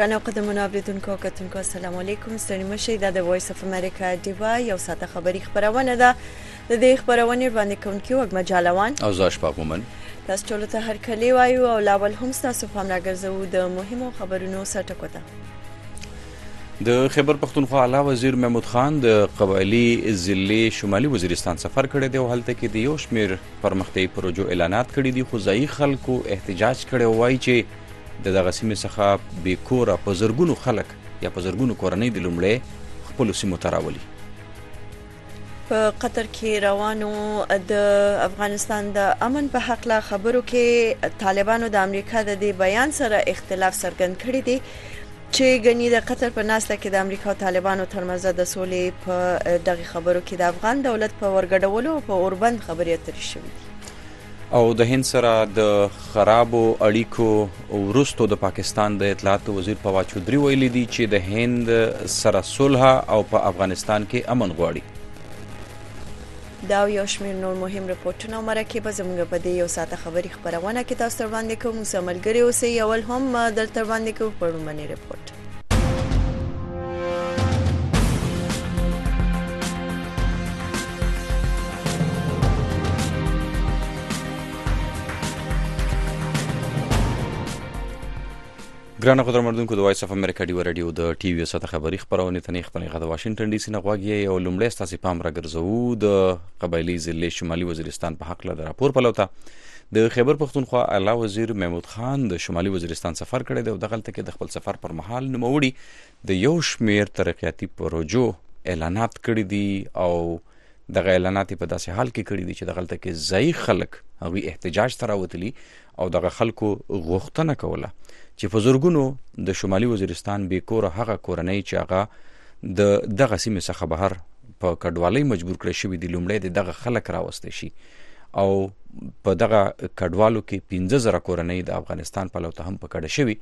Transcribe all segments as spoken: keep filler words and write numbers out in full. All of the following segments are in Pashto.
ګرانو قدرمنو اوریدونکو کتونکو السلام علیکم. ستړي مشئ. دا د وایس اف امریکا ډیوا یو ساعته خبری خبرونه ده. د دې خبرونه باندې کوونکی وګما جالوان او زاش پاکومن تاسو ټول ته هر کلی وایو او لاول هم تاسو په امر راګرځو د مهمو خبرونو سرټکو ته. د خیبر پختونخوا اعلی وزیر محمود خان د قبایلی ضلع شمالي وزیرستان سفر کړی دی او هلته کې د یو شمیر پرمختیایي پروژو اعلانات کړي دي، خو ځایي خلکو احتجاج کړی وایي چې د دغه سیمې څخه بې کوره په زرګونو خلک یا په زرګونو کورنۍ د لومړی خپلو سیمو ته راولي. په قطر کې روانو د افغانستان د امن په حق لا خبرو کې طالبانو د امریکا د دې بیان سره اختلاف څرګند کړی دی چې غنی د قطر په ناسته کې د امریکا او طالبانو ترمنځ د سولې په دغه خبرو کې د افغان دولت په ورګډولو او په اوربند خبرې اترې شوې دي. او د هند سره د خرابو اړیکو وروسته د پاکستان د اطلاعات وزیر فواد چودھری ویلي دي چې د هند سره صلح او په افغانستان کې امن غواړي. دا یو شمېر نور مهم رپورټونه او مرکې به زموږ په دې یو ساعته خبري خبرونه کې تاسو ته وړاندې کوو. موږ ملګري اوسئ. اول هم دلته وړاندې کوو پړومنې رپورټ. ګرانو قدرمنونکو د وایس اف امریکا ډیو رادیو د ټي وي سره خبري خبرونه ته نه خپلې غږ د واشنگټن ډي سي نه غواګي او لومړی ستاسو پام راګرځو د قبایلی ضلع شمالي وزیرستان په حق له راپور پلوته. د خیبر پختونخوا اعلی وزیر محمود خان د شمالي وزیرستان سفر کړی دی او دغه تل کې د خپل سفر پر مهال نوموړي د یو شمیر ترقیاتي پروژو اعلانات کړي دي او دغه اعلانات په داسې حال کې کړي دي چې دغه تل کې ځای خلک هغوی احتجاج ته راوتلي او دغه خلکو غوښتنه کوله چې په زرګونو د شمالي وزیرستان بې کوره هغه کورنۍ چې هغه د دغه سیمې څخه بهر په کډوالۍ مجبور کړی شوي دي لومړی د دغه خلک راوستی شي او په دغه کډوالو کې پنځه زره کورنۍ د افغانستان په لور هم په کډه شوي.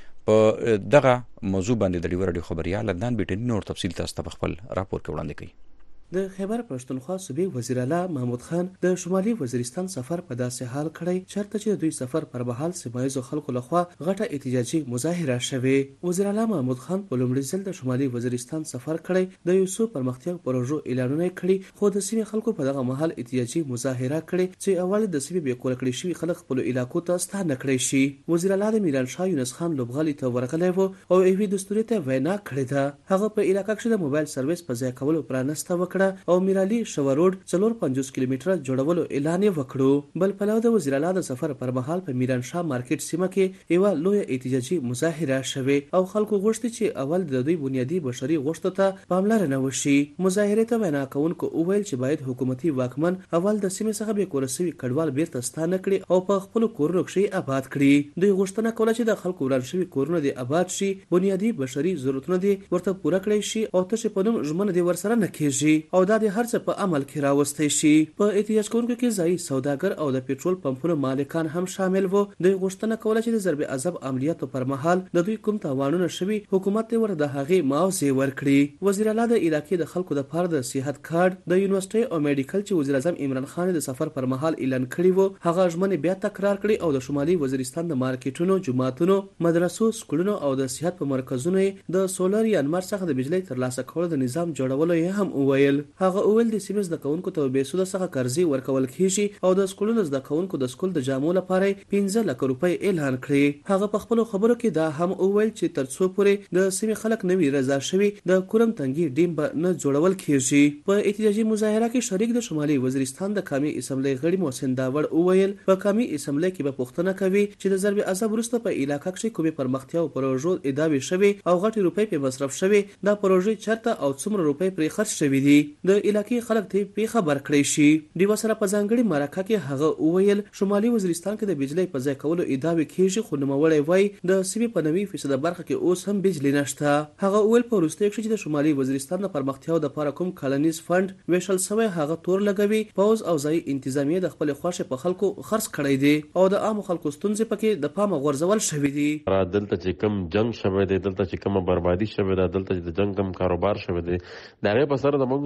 په دغه موضوع باندې د ډیو رادیو خبریال عدنان بیټني نور تفصیل تاسو ته په خپل راپور کې وړاندې کوي. د خیبر پښتونخوا صوبې وزیر اعلی محمود خان د شمالي وزیرستان سفر په داسې حال کړی چرته چې دوی سفر پر مهال سیمایزو خلکو لخوا غټه احتجاجي مظاهره شوې. وزیر اعلی محمود خان په لومړي ځل د شمالي وزیرستان سفر کړی د یو څو پرمختیايي پروژو اعلانونه کړي، خو د سیمې خلکو په دغه مهال احتجاجي مظاهره کړي چې اول د سیمې بې کوره کړي شوي خلک خپل علاقو ته ستانه کړی شي. وزیر اعلی د میران شاه یونس خان لوبغالي ته ورغلی و او ایوي دستوري ته وینا کړې ده. هغه په علاقه کې د موبایل سرویس په ځای کولو پرانسته وکړه او میرالي شوروډ څلور پنځوس کیلومتره جوړولو اعلان وکړو. بل پلو د وزیر اعلی د سفر پر مهال په میران شاه مارکیټ سیمه کې یو لوی احتجاجي مظاهره شوه او خلکو غوښتي چې اول د دوی بنیادی بشري غوښتنو ته پاملرنه وشي. مظاهره ته وینا کوونکو وویل چې باید حکومتي واکمن اول د سیمې څخه به کورسوي کډوال بیرته ستانه کړي او په خپل کورونو کې آباد کړي. دوی غوښتنه کوله چې د خلکو وران شوي کورونه د آباد شي، بنیادی بشري ضرورتونه دي ورته پوره کړي شي او تاسو په نوم ژمنه دي ورسره نه کیږي او دا د هر څه په عمل کې راوستي شي. په احتجاج کوونکو کې ځای سوداګر او د پېټرول پمپونو مالکان هم شامل وو. دوی غوښتنه کوله چې د ضرب عذاب عملیاتو پر مهال د دوی کوم تاوانونه شوي حکومت ته ور د هغې معاوضه ورکړي. وزیر اعلی د علاقې د خلکو د پاره د صحت کارت د یونیورسيټي او میډیکل چې وزیر اعظم عمران خان د سفر پر مهال اعلان کړی وو هغه ژمنه بیا تکرار کړي او د شمالي وزیرستان د مارکیټونو، جماعتونو، مدرسو، سکولونو او د صحت په مرکزونو د سولر یا انمار څخه د بجلی ترلاسه کولو د نظام جوړولو یې هم وویل. هغه وویل د سیمې د کونکو ته به سود څخه قرضې ورکول کیږي او د سکولونو زده کوونکو د سکول د جامو لپاره پنځه لک روپۍ اعلان کړي. هغه په خپل خبرو کې دا هم وویل چې تر څو پورې د سیمې خلک نوي رضا شوي د کورم تنګي ډیم به نه جوړول کیږي. په احتجاجي مظاهره کې شریک د شمالي وزیرستان د قومي اسمبلی غړي محسن داوړ وویل په قومي اسمبلی کې به پوښتنه کوي چې د ضرب عذاب وروسته په علاقه کې کومې پرمختیا او پروژو ادعاوې شوي او غټي روپۍ په مصرف شوي، دا پروژې چرته او څومره روپۍ پرې خرج شوي دي، د علاقې خلک ته په خبر کړی شي. دیو سره په ځانګړي مرکه کې هغه وویل شمالي وزیرستان کې د بجلی په ځای کولو ادعاوې کیږي، خو نوموړی وایي د سیمې په نوي فیصد برخه کې اوس هم بجلی نشته. هغه وویل په وروستیو کې چې د شمالي وزیرستان د پرمختیاو د لپاره کوم کلنیز فند ویشل سوی هغه تور لګوي، پوز او ځای انتظامیه د خپل خوښه په خلکو خرڅ کړی دی او د عام خلکو ستونزې پکې د پامه غورځول شوی دی. دلته چې کوم جنگ شوی دی، دلته چې کوم بربادي شوی دی، دلته چې د جنگ کوم کاروبار شوی دی، دا غي په سره د موږ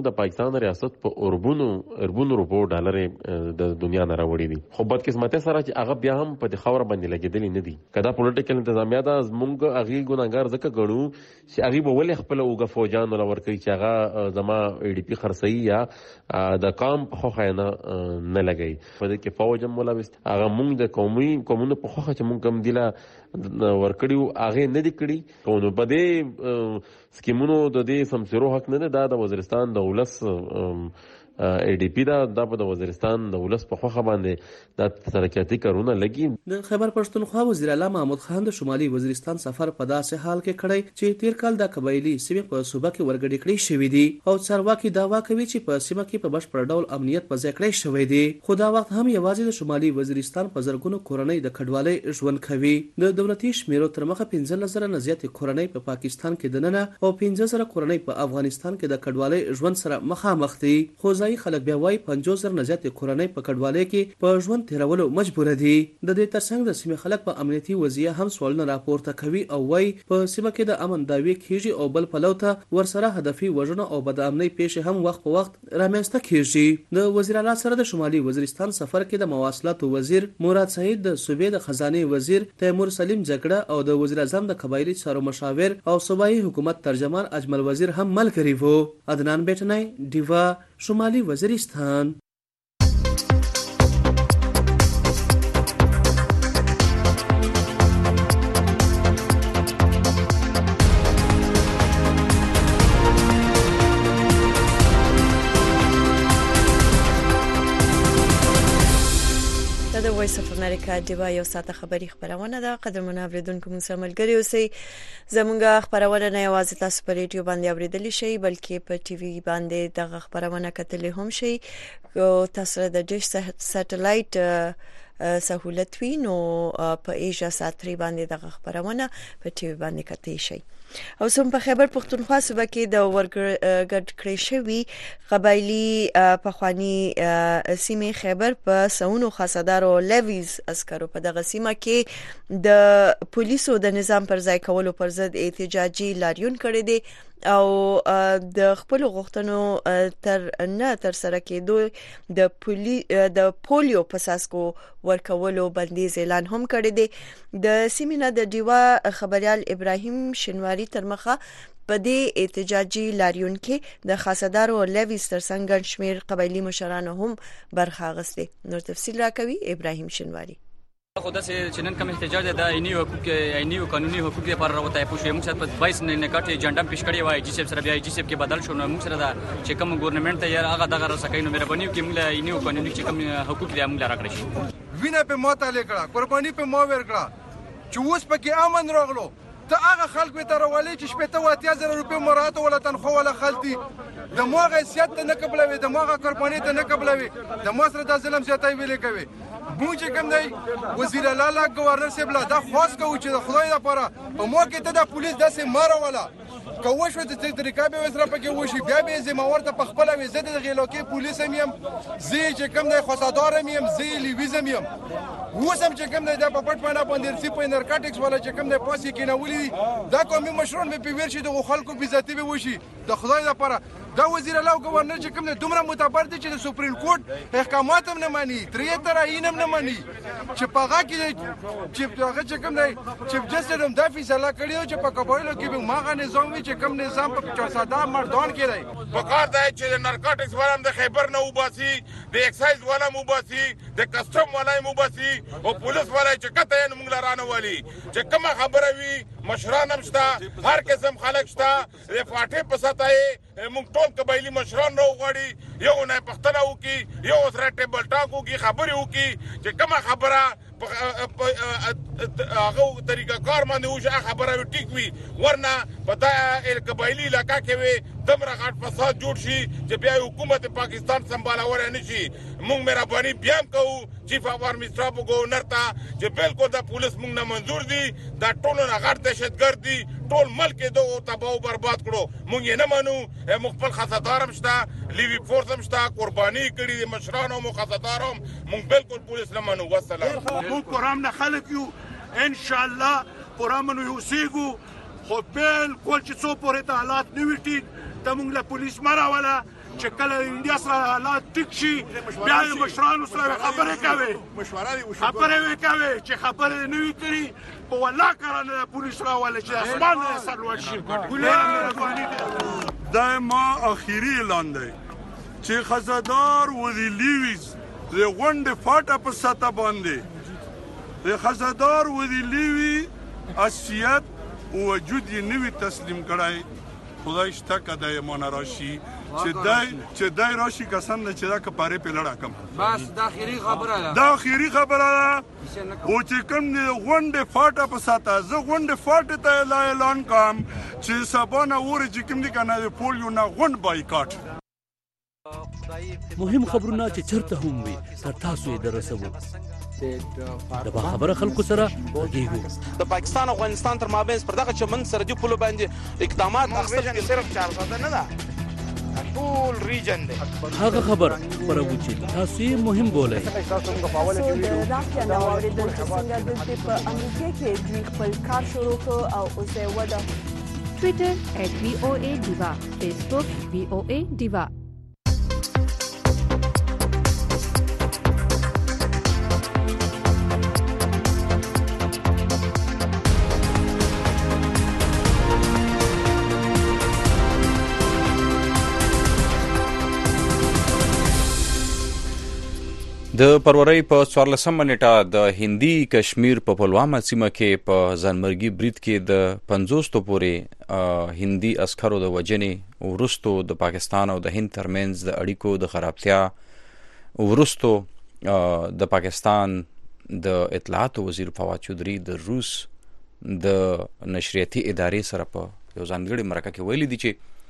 د پاکستان ریاست په اوربونو اربونو روپو ډالر د دنیا نه راوړي دي، خو بدقسمتۍ سره چې هغه بیا هم په خاور باندې لګېدلې نه دي. کدا پولیټیکل انتظامیه دا زمونږ هغه ګناګار ځکه ګڼو چې هغه به ولې خپل اوګه فوجان ولا ورکوي چې هغه زما ای ډي پی خرڅي یا د قام په خوخه نه نه لګي. په دې کې فوج هم ولا وست هغه مونږ د قومي قومونو په خوخه چې مونږ هم دیلا ورکړیو هغه نه دي کړی. نو په دې سکیمونو د دې سمسرو حق نه ده. د وزیرستان د ولس ای ډي پی دا د وزیرستان د ولس په خوخه باندې د ترقیاتي کارونه لګي. د خیبر پښتونخوا وزیر اعلی محمود خان د شمالي وزیرستان سفر په داسې حال کې کړی چې تیر کال د قبایلی سیمې په صوبه کې ورګډې کړې شوې دي او چارواکي داوا کوي چې په سیمه کې په بشپړ ډول امنیت په ځای کړی شوی دی. خو دا وخت هم یوازې د شمالي وزیرستان په زرګونو کورنۍ د کډوالۍ ژوند کوي. د دولتي شمیرو تر مخه پنځه زره نه زیاتې کورنۍ په پاکستان کې دننه او پنځه زره کورنۍ په افغانستان کې د کډوالۍ ژوند سره مخامخ دي. خو ځای خلک بیا وايي پنځوس زره نه زیاتې کورنۍ په کډوالۍ کې په ژوند تیرولو مجبور دي. د دې ترڅنګ د سیمې خلک په امنیتي وضعیه هم سوالونه راپورته کوي او وايي په سیمه کې د امن داوی کیږي او بل پلو ته ورسره هدفي وژنه او بدامنۍ پیښې هم وخت په وخت رامنځته کیږي. د وزیر اعلی سره د شمالي وزیرستان سفر کې د مواصلاتو وزیر مراد سعید، د صوبې د خزانه وزیر تیمور سلیم جګړه او د وزیر اعظم د قبایلی چارو مشاور او صوبایي حکومت ترجمان اجمل وزیر هم ملګري وو. عدنان بیٹنای، دیوا، شمالي وزیرستان. د وایس اف امریکا دیوا یو ساعته خبری خبرونه ده. قدرمن اوریدونکو موږ سره ملګری اوسئ. زموږه خبرونه نه یوازې تاسو په ریډیو باندې اوریدلی شئ بلکې په ټي وي باندې دغه خبرونه کتلی هم شئ. او تاسو د ډیش سټلایټ سہولت وي نو په ایجا ساتری باندې دغه خبرونه په ټي وي باندې کتلی شئ. او سم په خیبر پښتونخوا صوبه کې د ورګډ کړی شوی قبایلی پخوانی سیمې خیبر په سونو خاصدارو لیویز عسکرو په دغه سیمه کې د پولیسو د نظام پر ځای کولو پر ضد احتجاجي لاریون کړی دی او د خپل غوښتنو تر نه تر سره کېدو د پولی د پولیو پساسکو ورکولو بندیز اعلان هم کړی دی. د سیمینه د دیوا خبريال ابراهیم شنواری تر مخه په دې احتجاجي لاریون کې د خاصدارو لیویز ترڅنګ شمیر قبایلی مشرانو هم برخه اخیسته. نور تفصیل راکوي ابراهیم شنواری. خو دا چې نن کوم احتجاج د عیني حقوق عیني قانوني حقوق لپاره راوته پوښي موږ سره په بایس نه نکټ ایجنډا پیش کړی وای جی سیب سره بیا جی سیب کې بدل شو نو موږ سره دا چې کوم ګورنمنت ته یې هغه دغه رسکاینو مهرباني وکړي موږ عیني قانوني چې کوم حقوق دي موږ راکړی شي. وینه په موته لیکړه قرباني په مو ورکړه چې اوس پکې امن راغلو ته هغه خلک به تر ولې چې شپته واتیا زره روپے مراد ولا تنخوا ولا خلتي د موغه حیثیت نه قبلوي د موغه قرباني ته نه قبلوي د مو سره د ظلم زیاتای ویلې کوي. مونږ چې کوم دی وزیر اعلی گورنر صاحب لا دا خاص کوي چې د خدای لپاره په مو کې ته د پولیس داسې مار ولا کوو شو د طریقې به وسره پکې وشي بیا به زموږ ته په خپل وزید د غیلوکې پولیس هم يم زی چې کوم دی خصادار هم يم زی لیویزم يم وسم چې کوم دی د پټ پانا باندې سی په نارکاټکس ولا چې کوم دی پاسي کې نه ولي دا کومي مشرون به پیور شي د خلکو بیزتی به وشي د خدای لپاره. دا وزیر اعلی گورنر چې کوم دی دومره متبر دي چې د سپریم کورټ احکامات هم نه مانی ترې تر عین هم نه مانی چې پاغه کې چې هغه چې کوم دی چې جسټ هم د فیصله کړیو چې په قبایلو کې به ماغه نظام وي چې کوم نظام په چارساده مردان کې دی په کار دی چې نارکاټکس ولهم د خیبر نه وباسي د ایکسایز ولهم وباسي د کسټم ولهم وباسي او پولیس ولای چې کته یې موږ لرانه والی چې کومه خبره وي مشران هم شته هر قسم خلک شته د فاټې په ساتای موږ ټول قبایلی مشران راو غواړي یو نه پښتنه وکي یو سره ټیبل ټاک وکي خبرې وکي چې کومه خبره هغه طریقه کار باندې وشي خبره ټیک وي ورنه په دا قبایلی علاقہ کې وي دمره غټ فساد جوړ شي چې بیا حکومت پاکستان سمبالول نه شي. موږ مهرباني بیا کوو چیف اف آرمی سټاف گورنر ته چې بالکل د پولیس موږ نه منظور دي دا ټول نه غټ دهشتګرد دي ټول ملک دغه تباہ او برباد کړو موږ یې نه منو. موږ خپل خاصدار هم شته لیوی فورس هم شته قرباني کړي مشرانو مو خاصدار هم موږ بالکل پولیس نه منو. والسلام. موږ قرام نه خلک یو ان شاء الله قرام نو یوسیګو خو بالکل چې څو پورې ته حالات نه وټی ته موږ له پولیس مارا ولا چې کله انډیا سره حالات ټیک شي بیا یې مشرانو سره خبرې کوي خبرې وکوي چې خبرې نه وي کړي په والله کرانه پولیس راواله چې اسمان نه سر لوړ شي. دا ما اخیری اعلان دی چې خزادار ولی لیویز د غونډې فاټه په سطح باندې د خزادار ولی لیوی اسیت وجود یې نوی تسلیم کړای. خدای شته که دی مانه راشي چې دی چې دی راشي قسم ده چې دا کپارې پې لړه کم. بس دا اخري خبره ده دا اخري خبره ده او چې کوم د غونډې فاټه په ساته زه غونډې فاټې ته لا اعلان کوم چې سبا نه اورې چې کوم دي که نه د پولیو نه غونډ بایکاټ. مهم خبرونه چې چرته هم وي تر تاسو یې دررسوو. د باخبره خلکو سره غږیږو. د پاکستان او افغانستان تر مابین پر دغه چمن سرحدي پولو باندې اقدامات اخیستل صرف چار ساعته نه ده ټول ریجن دی. هغه خبر خبرو چې تاسو یې مهم بولئ. د راکیا نو اوریدل چې څنګه د په امریکا کې دوی خپل کار شروع کړ او اوس یې وده. ټویټر ات وی او ای ډیوا، فیسبوک وی او ای ډیوا. د پرورۍ په څوارلسمه نیټه د هندي کشمیر په پلوامه سیمه کې په ځانمرګي برید کې د پنځوستو پورې هندي عسکرو د وژنې وروستو د پاکستان او د هند ترمنځ د اړیکو د خرابتیا وروستو د پاکستان د اطلاعاتو وزیر فواد چودھری د روس د نشریاتي ادارې سره په یو ځانګړي مرکه کې ویلي دي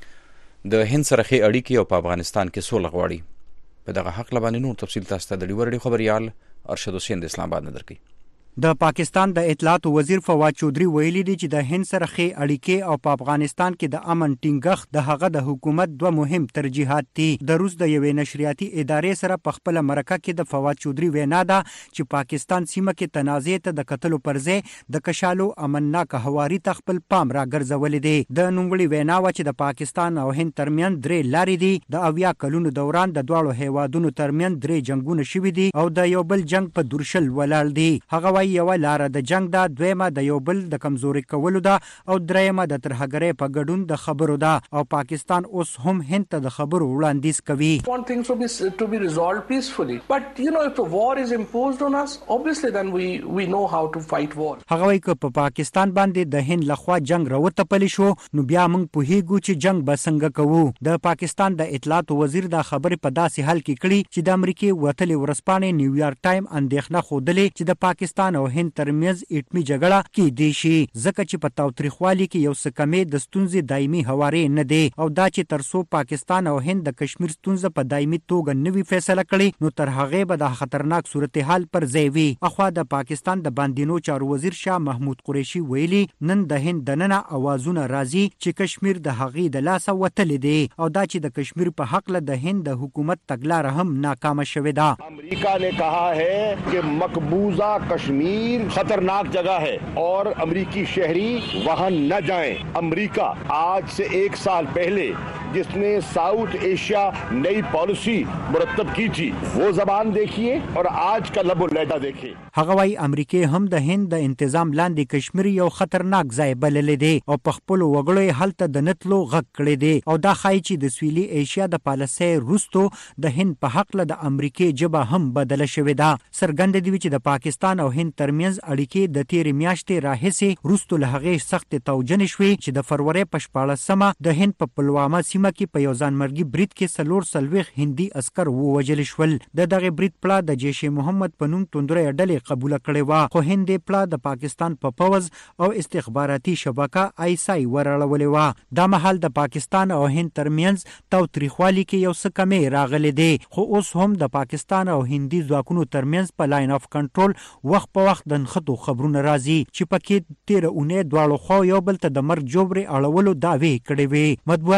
چې د هند سره ښې اړیکې او په افغانستان کې سوله غواړي. په دغه حق لبانې نور تفصیل تاسو ته د ډیوه رادیو خبریال ارشد حسین د اسلام آباد نه درکوي. د پاکستان د اطلاعاتو وزیر فواد چودھری ویلي دی چې د هند سره ښې اړیکې او په افغانستان کې د امن ټینګښت د هغه د حکومت دوه مهم ترجیحات دي. د روس د یوې نشریاتي ادارې سره په خپل مرکه کې د فواد چودھری وینا ده چې پاکستان سیمه کې تنازع ته د کتلو پر ځای د کشالو امنناک هواري ته خپل پام راګرځولې دی. د نوموړي وینا و چې د پاکستان او هند ترمنځ درې لارې دي. د اویا کلونو دوران د دواړو هیوادونو ترمنځ درې جنگونه شوي دي او د یو بل جنگ په درشل ولاړ دي. هغه یو لار د جنگ ده، دویمه د یو بل د کمزوري کولو ده او دریمه د ترهګرۍ په ګډون د خبرو ده او پاکستان اوس هم هند ته د خبرو وړاندیز کوي. want things to be to be resolved peacefully, but you know if a war is imposed on us, obviously then we we know how to fight war. هغه وایي چې په پاکستان باندې د هند لخوا جنگ راوته پلی شو نو بیا موږ پوهیږو چې جنگ به څنګه کوو. د پاکستان د اطلاعاتو وزیر دا خبرې په داسې حال کې کړي چې د امریکای وتلې ورځپاڼې نیویارک ټایم اندېښنه ښودلې چې د پاکستان او هند ترمنځ اټمي جګړه کېدای شي ځکه چې په تاوتریخوالي کې یو څه کمې د ستونزې دایمي هواري نه دی او دا چې تر څو پاکستان او هند د کشمیر ستونزه په دایمي توګه نوي فیصله کړي نو تر هغه به د خطرناک صورتحال پر ځای وي. اخوا د پاکستان د باندینو چارو وزیر شاه محمود قریشي ویلي نن د هند دننه اوازونه راځي چې کشمیر د هغې د لاسه وتلی دی او دا چې د کشمیر په حق له د هند د حکومت تګلاره هم ناکامه شوې ده. امریکا نے کہا ہے کہ مقبوضہ کشمیر खतरनाक जगह है और अमेरिकी शहरी वहां न जाएं। अमेरिका आज से एक साल पहले जिसने साउथ एशिया नई पॉलिसी मुरतब की थी वो जबान देखिए और आज का लबो लहदा देखिए. هغه وايي امریکای هم د هند د انتظام لاندې کشمیر یو خطرناک ځای بللی دی او په خپل وګړو هلته د نتلو غږ کړی دی او دا ښایي چې د سویلي ایشیا د پالیسۍ وروستو د هند په حق له د امریکای ژبه هم بدله شوې ده. څرګنده دی چې د پاکستان او هند ترمنځ اړیکې د تیرې میاشتې راهیسې وروستو له هغې سختې توجنې شوې چې د فروری په شپاړلسمه د هند په پلوامه سیمه کې په یو ځانمرګي برید کې څلور څلوېښت هندي عسکر ووژل شول. د دغه برید پړه د جیش محمد په نوم توندرۍ ډلې قبوله کړې وه خو هند یې پړه د پاکستان په پوځ او استخباراتي شبکه آیسای ورړولې وه. دا مهال د پاکستان او هند ترمنځ تاوتریخوالي کې یو څه کمې راغلی دی خو اوس هم د پاکستان او هندي ځواکونو ترمنځ په لاین اف کنټرول وخت په وخت د نښتو خبرونه راځي چې پکې تیره اونۍ دواړو خوا یو بل ته د مرګ جوړې اړولو دعوې کړې وې. مطبوعات وایي چې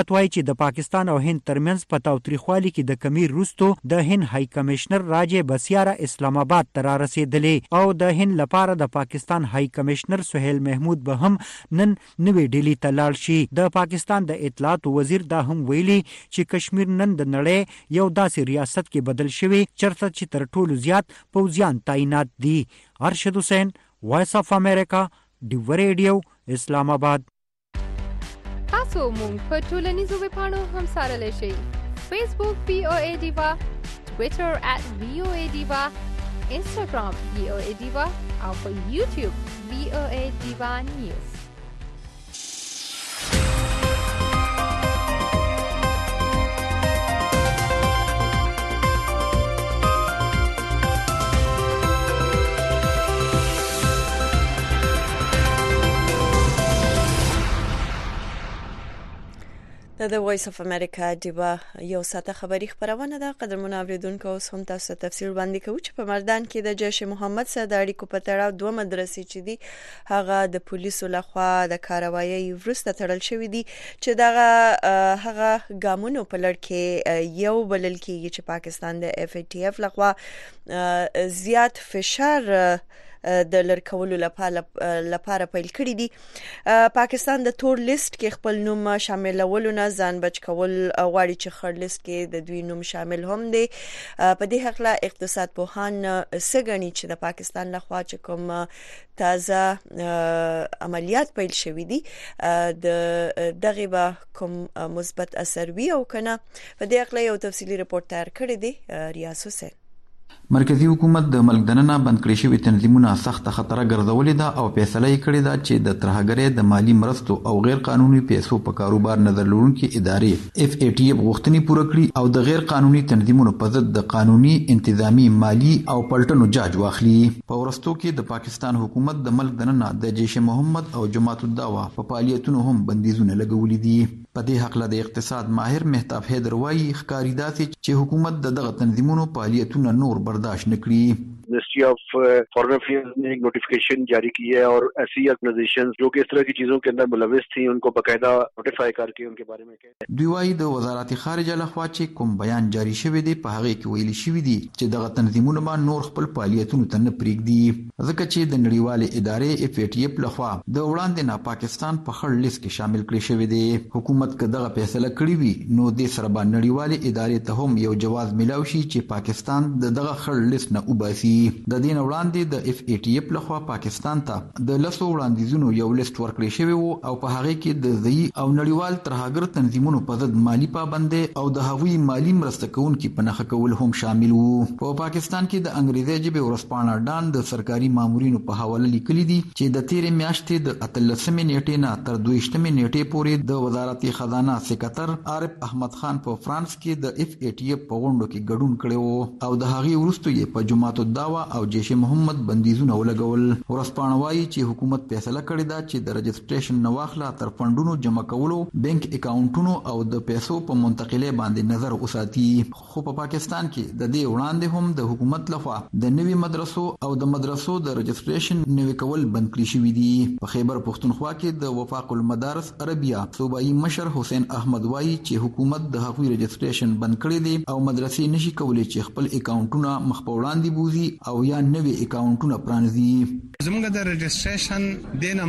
چې د پاکستان او هند ترمنځ په تاوتریخوالي کې د کمی وروستو د هند های کمشنر راجع بسیاره اسلام آباد ته رارسېدلې او د هند لپاره د پاکستان های کمشنر سهیل محمود به هم نن نوې ډیلي ته لاړ شي. د پاکستان د اطلاعات وزیر دا هم ویلي چې کشمیر نن د نړۍ یو داسې ریاست کې بدل شوی چرته چې تر ټولو زیات پوځیان تعینات دي. ارشد حسین، وایس اف امریکا، ډیو ریډیو، اسلام آباد. تاسو مونږ په ټولنیزو ویبپاڼو هم سارلی شئ. فیسبوک وی او ای ډیوا، ټویټر ات وی او ای ډیوا، انسټاګرام وی او ای ډیوا او په یوټیوب وی او ای ډیوا نیوز. د وایس اف امریکا دیوا یو ساته خبری خبرونه ده. قدرمن اوریدونکو اوس هم تاسو ته تفصیل باندې کوو چې په مردان کې د جیش محمد سره د اړیکو په تړاو دوه مدرسې چې دي هغه د پولیسو لخوا د کاروایی وروسته تړل شوې دي چې دغه هغه ګامونو په لړ کې یو بلل کېږي چې پاکستان د اف ای ټی اف لخوا زیات فشار د لړکولو لپاره لپاره پیل کړی دي. پاکستان د تور لیست کې خپل نوم شاملولو نه ځان بچ کول غواړي چې خړ لیست کې د دوی نوم شامل هم دي. په دې حق لا اقتصاد پوهان سګنی چې د پاکستان لخوا چې کوم تازه عملیات پیل شوې دي د دغه به کوم مثبت اثر وي او کنه. په دې حق لا یو تفصیلی رپورت تیار کړی دی ریاض حسین. مرکزی حکومت د ملک دننه بند کړی شوی تنظیمونه سخت خطر ګرځولې ده او فیصله یې کړې ده چې د ترهګرۍ د مالی مرستو او غیر قانوني پیسو په کاروبار نظر لرونکي ادارې اف ای ټی اف غوښتنې پوره کړي او د غیر قانوني تنظیمونو په ضد د قانوني، انتظامی، مالی او پلټنو جاج واخلي. په ورستو کې د پاکستان حکومت د ملک دننه د جیش محمد او جماعت الدعوه په فعالیتونو هم بندیزونه لګولې دي. په دې حق له د اقتصاد ماهر مهتاب حیدر وایي ښکاري داسې چې حکومت د دغه تنظیمونو فعالیتونه نور برداشت نکړي. मिनिस्ट्री ऑफ फॉरेन अफेयर्स ने एक नोटिफिकेशन जारी की है और ऐसी ऑर्गेनाइजेशंस जो कि इस तरह की चीजों के अंदर मुलविस थी उनको बाकायदा नोटिफाई करके उनके बारे में कहते हैं. دوی وايي د وزارت خارجه لخوا چې کوم بیان جاری شوی دی په هغه کې ویلي شوی دی چې دغه تنظیمونه به نور خپل فعالیتونو ته نه پرېږدي ځکه چې د نړیوالې ادارې اف ای ټی اف لخوا د وړاندې نه پاکستان په خړ لیست کې شامل کړی شوی دی. حکومت که دغه فیصله کړې وي نو د سره باندې نړیوالې ادارې ته هم یو جواز ملاوي شي چې پاکستان د دغه خړ لیست نه وباسي. د دین وړاندې د اف ای ټی اف لخوا پاکستان ته د لسو وړاندیزونو یو لیست ورکړی شوی وو او په هغه کې د ځایي او نړیوال ترهګر تنظیمونو په ضد مالی پابندۍ او د هغوی مالی مرسته کوونکي په نښه کول هم شامل وو. په پاکستان کې د انګریزي ژبې ورځپاڼه ډان د سرکاري مامورینو په حواله لیکلي دي چې د تیرې میاشتې د اتلسمې نیټې نه تر دویشتمې نیټې پورې د وزارت خزانه سکرټر عارف احمد خان په فرانس کې د اف ای ټی اف په غونډو کې ګډون کړی وو او د هغې وروسته یې په جماعت الدعوه او جیش محمد بندیزونه ولګول. ورځپاڼه وایي چې حکومت فیصله کړې ده چې د رجسټریشن نه واخله تر فندونو جمع کولو، بانک اکاونټونو او د پیسو په منتقلۍ باندې نظر وساتي. خو په پاکستان کې د دې وړاندې هم د حکومت لخوا د نوي مدرسو او د مدرسو د رجسټریشن نوي کول بند کړی شوي دي. په خیبر پښتونخوا کې د وفاق المدارس عربیه صوبایي مشر حسین احمد وایي چې حکومت د هغوی رجسټریشن بند کړی دی او مدرسې نشي کولی چې خپل اکاونټونه مخ په وړاندې بوزي او یا نوي اکاونټونه پرانځي. زموږ د رجسټریشن دینه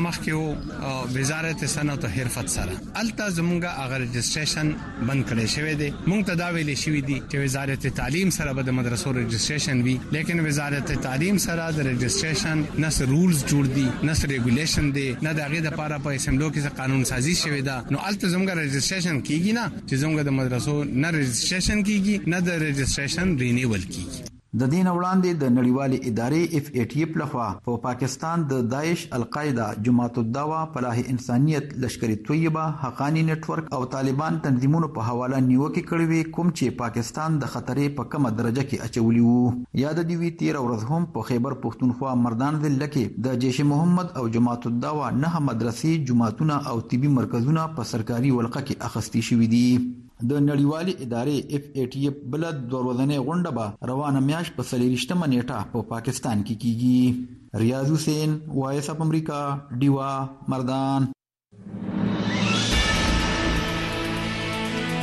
مخکې وزارت صنعت او حرفت سره الته زموږ هغه رجسټریشن بند کړی شوی دی. موږ ته دا ویلې شوی دی چې وزارت تعلیم سره به د مدرسو رجسټریشن وي، لیکن وزارت تعلیم سره د رجسټریشن نه رولز جوړ دي نه ریګولیشن دی نه د هغې دپاره په اسمبلو کې قانون سازي شوی ده. نو الته زموږ رجسټریشن کیږي نه چې زموږ د مدرسو نه رجسټریشن کیږي نه د رجسټریشن رینیول کیږي. د دین وړاندې د نړیوالې ادارې اف ای ټی اف لخوا په پاکستان د داعش، القاعده، جماعت الدعوه، فلاح انسانیت، لشکر طیبه، حقانی نیټ ورک او طالبان تنظیمونو په حواله نیوکې کړې وي کوم چې پاکستان د خطرې په کومه درجه کې اچولي وو. یاد دی وی تیر ورځ هم په خیبر پښتونخوا مردان ضلع کې د جیش محمد او جماعت الدعوه نه مدرسې، جماعتونه او طبي مرکزونه په سرکاري ولقه کې اخیستي شوي دي. د نړیوالې ادارې اف ای ټی اف بل دوه ورځنۍ غونډه به روانه میاشت په څلېرویشتمه نیټه په پاکستان کې کیږي. ریاض حسین، وایس اف امریکا، ډیوا، مردان.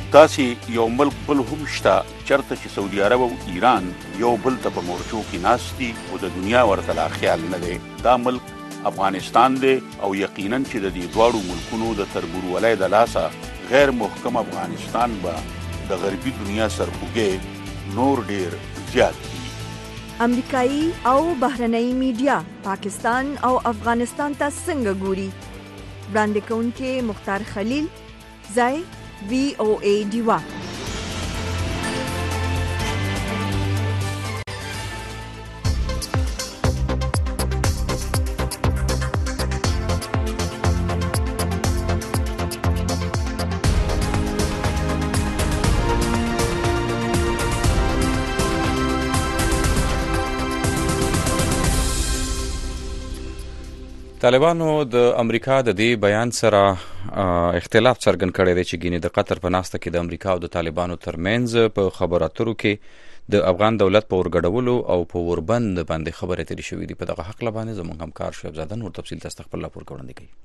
داسې یو ملک بل هم شته چرته چې سعودي عرب او ایران یو بل ته په مورچو کې ناست دي او د دنیا ورته لا خیال نه دی. دا ملک افغانستان دی او یقینا چې د دې دواړو ملکونو د تربورولۍ د لاسه غیر محکم افغانستان به د غربي دنیا سرخوږی نور ډیر زیات دي. امریکایي او بهرنۍ میډیا پاکستان او افغانستان ته څنګه ګوري؟ وړاندې کوونکی مختار خلیل، ځای وی او ای ډیوا. طالبانو د امریکا د دې بیان سره اختلاف څرګند کړی دی چې ګینې د قطر په ناسته کې د امریکا او د طالبانو ترمنځ په خبرو اترو کې د افغان دولت په ورګډولو او په وربند باندې خبرې اترې شوې دي. په دغه حق باندې زموږ همکار شعیب زاده نور تفصیل تاسو خپل راپور وړاندې کوي.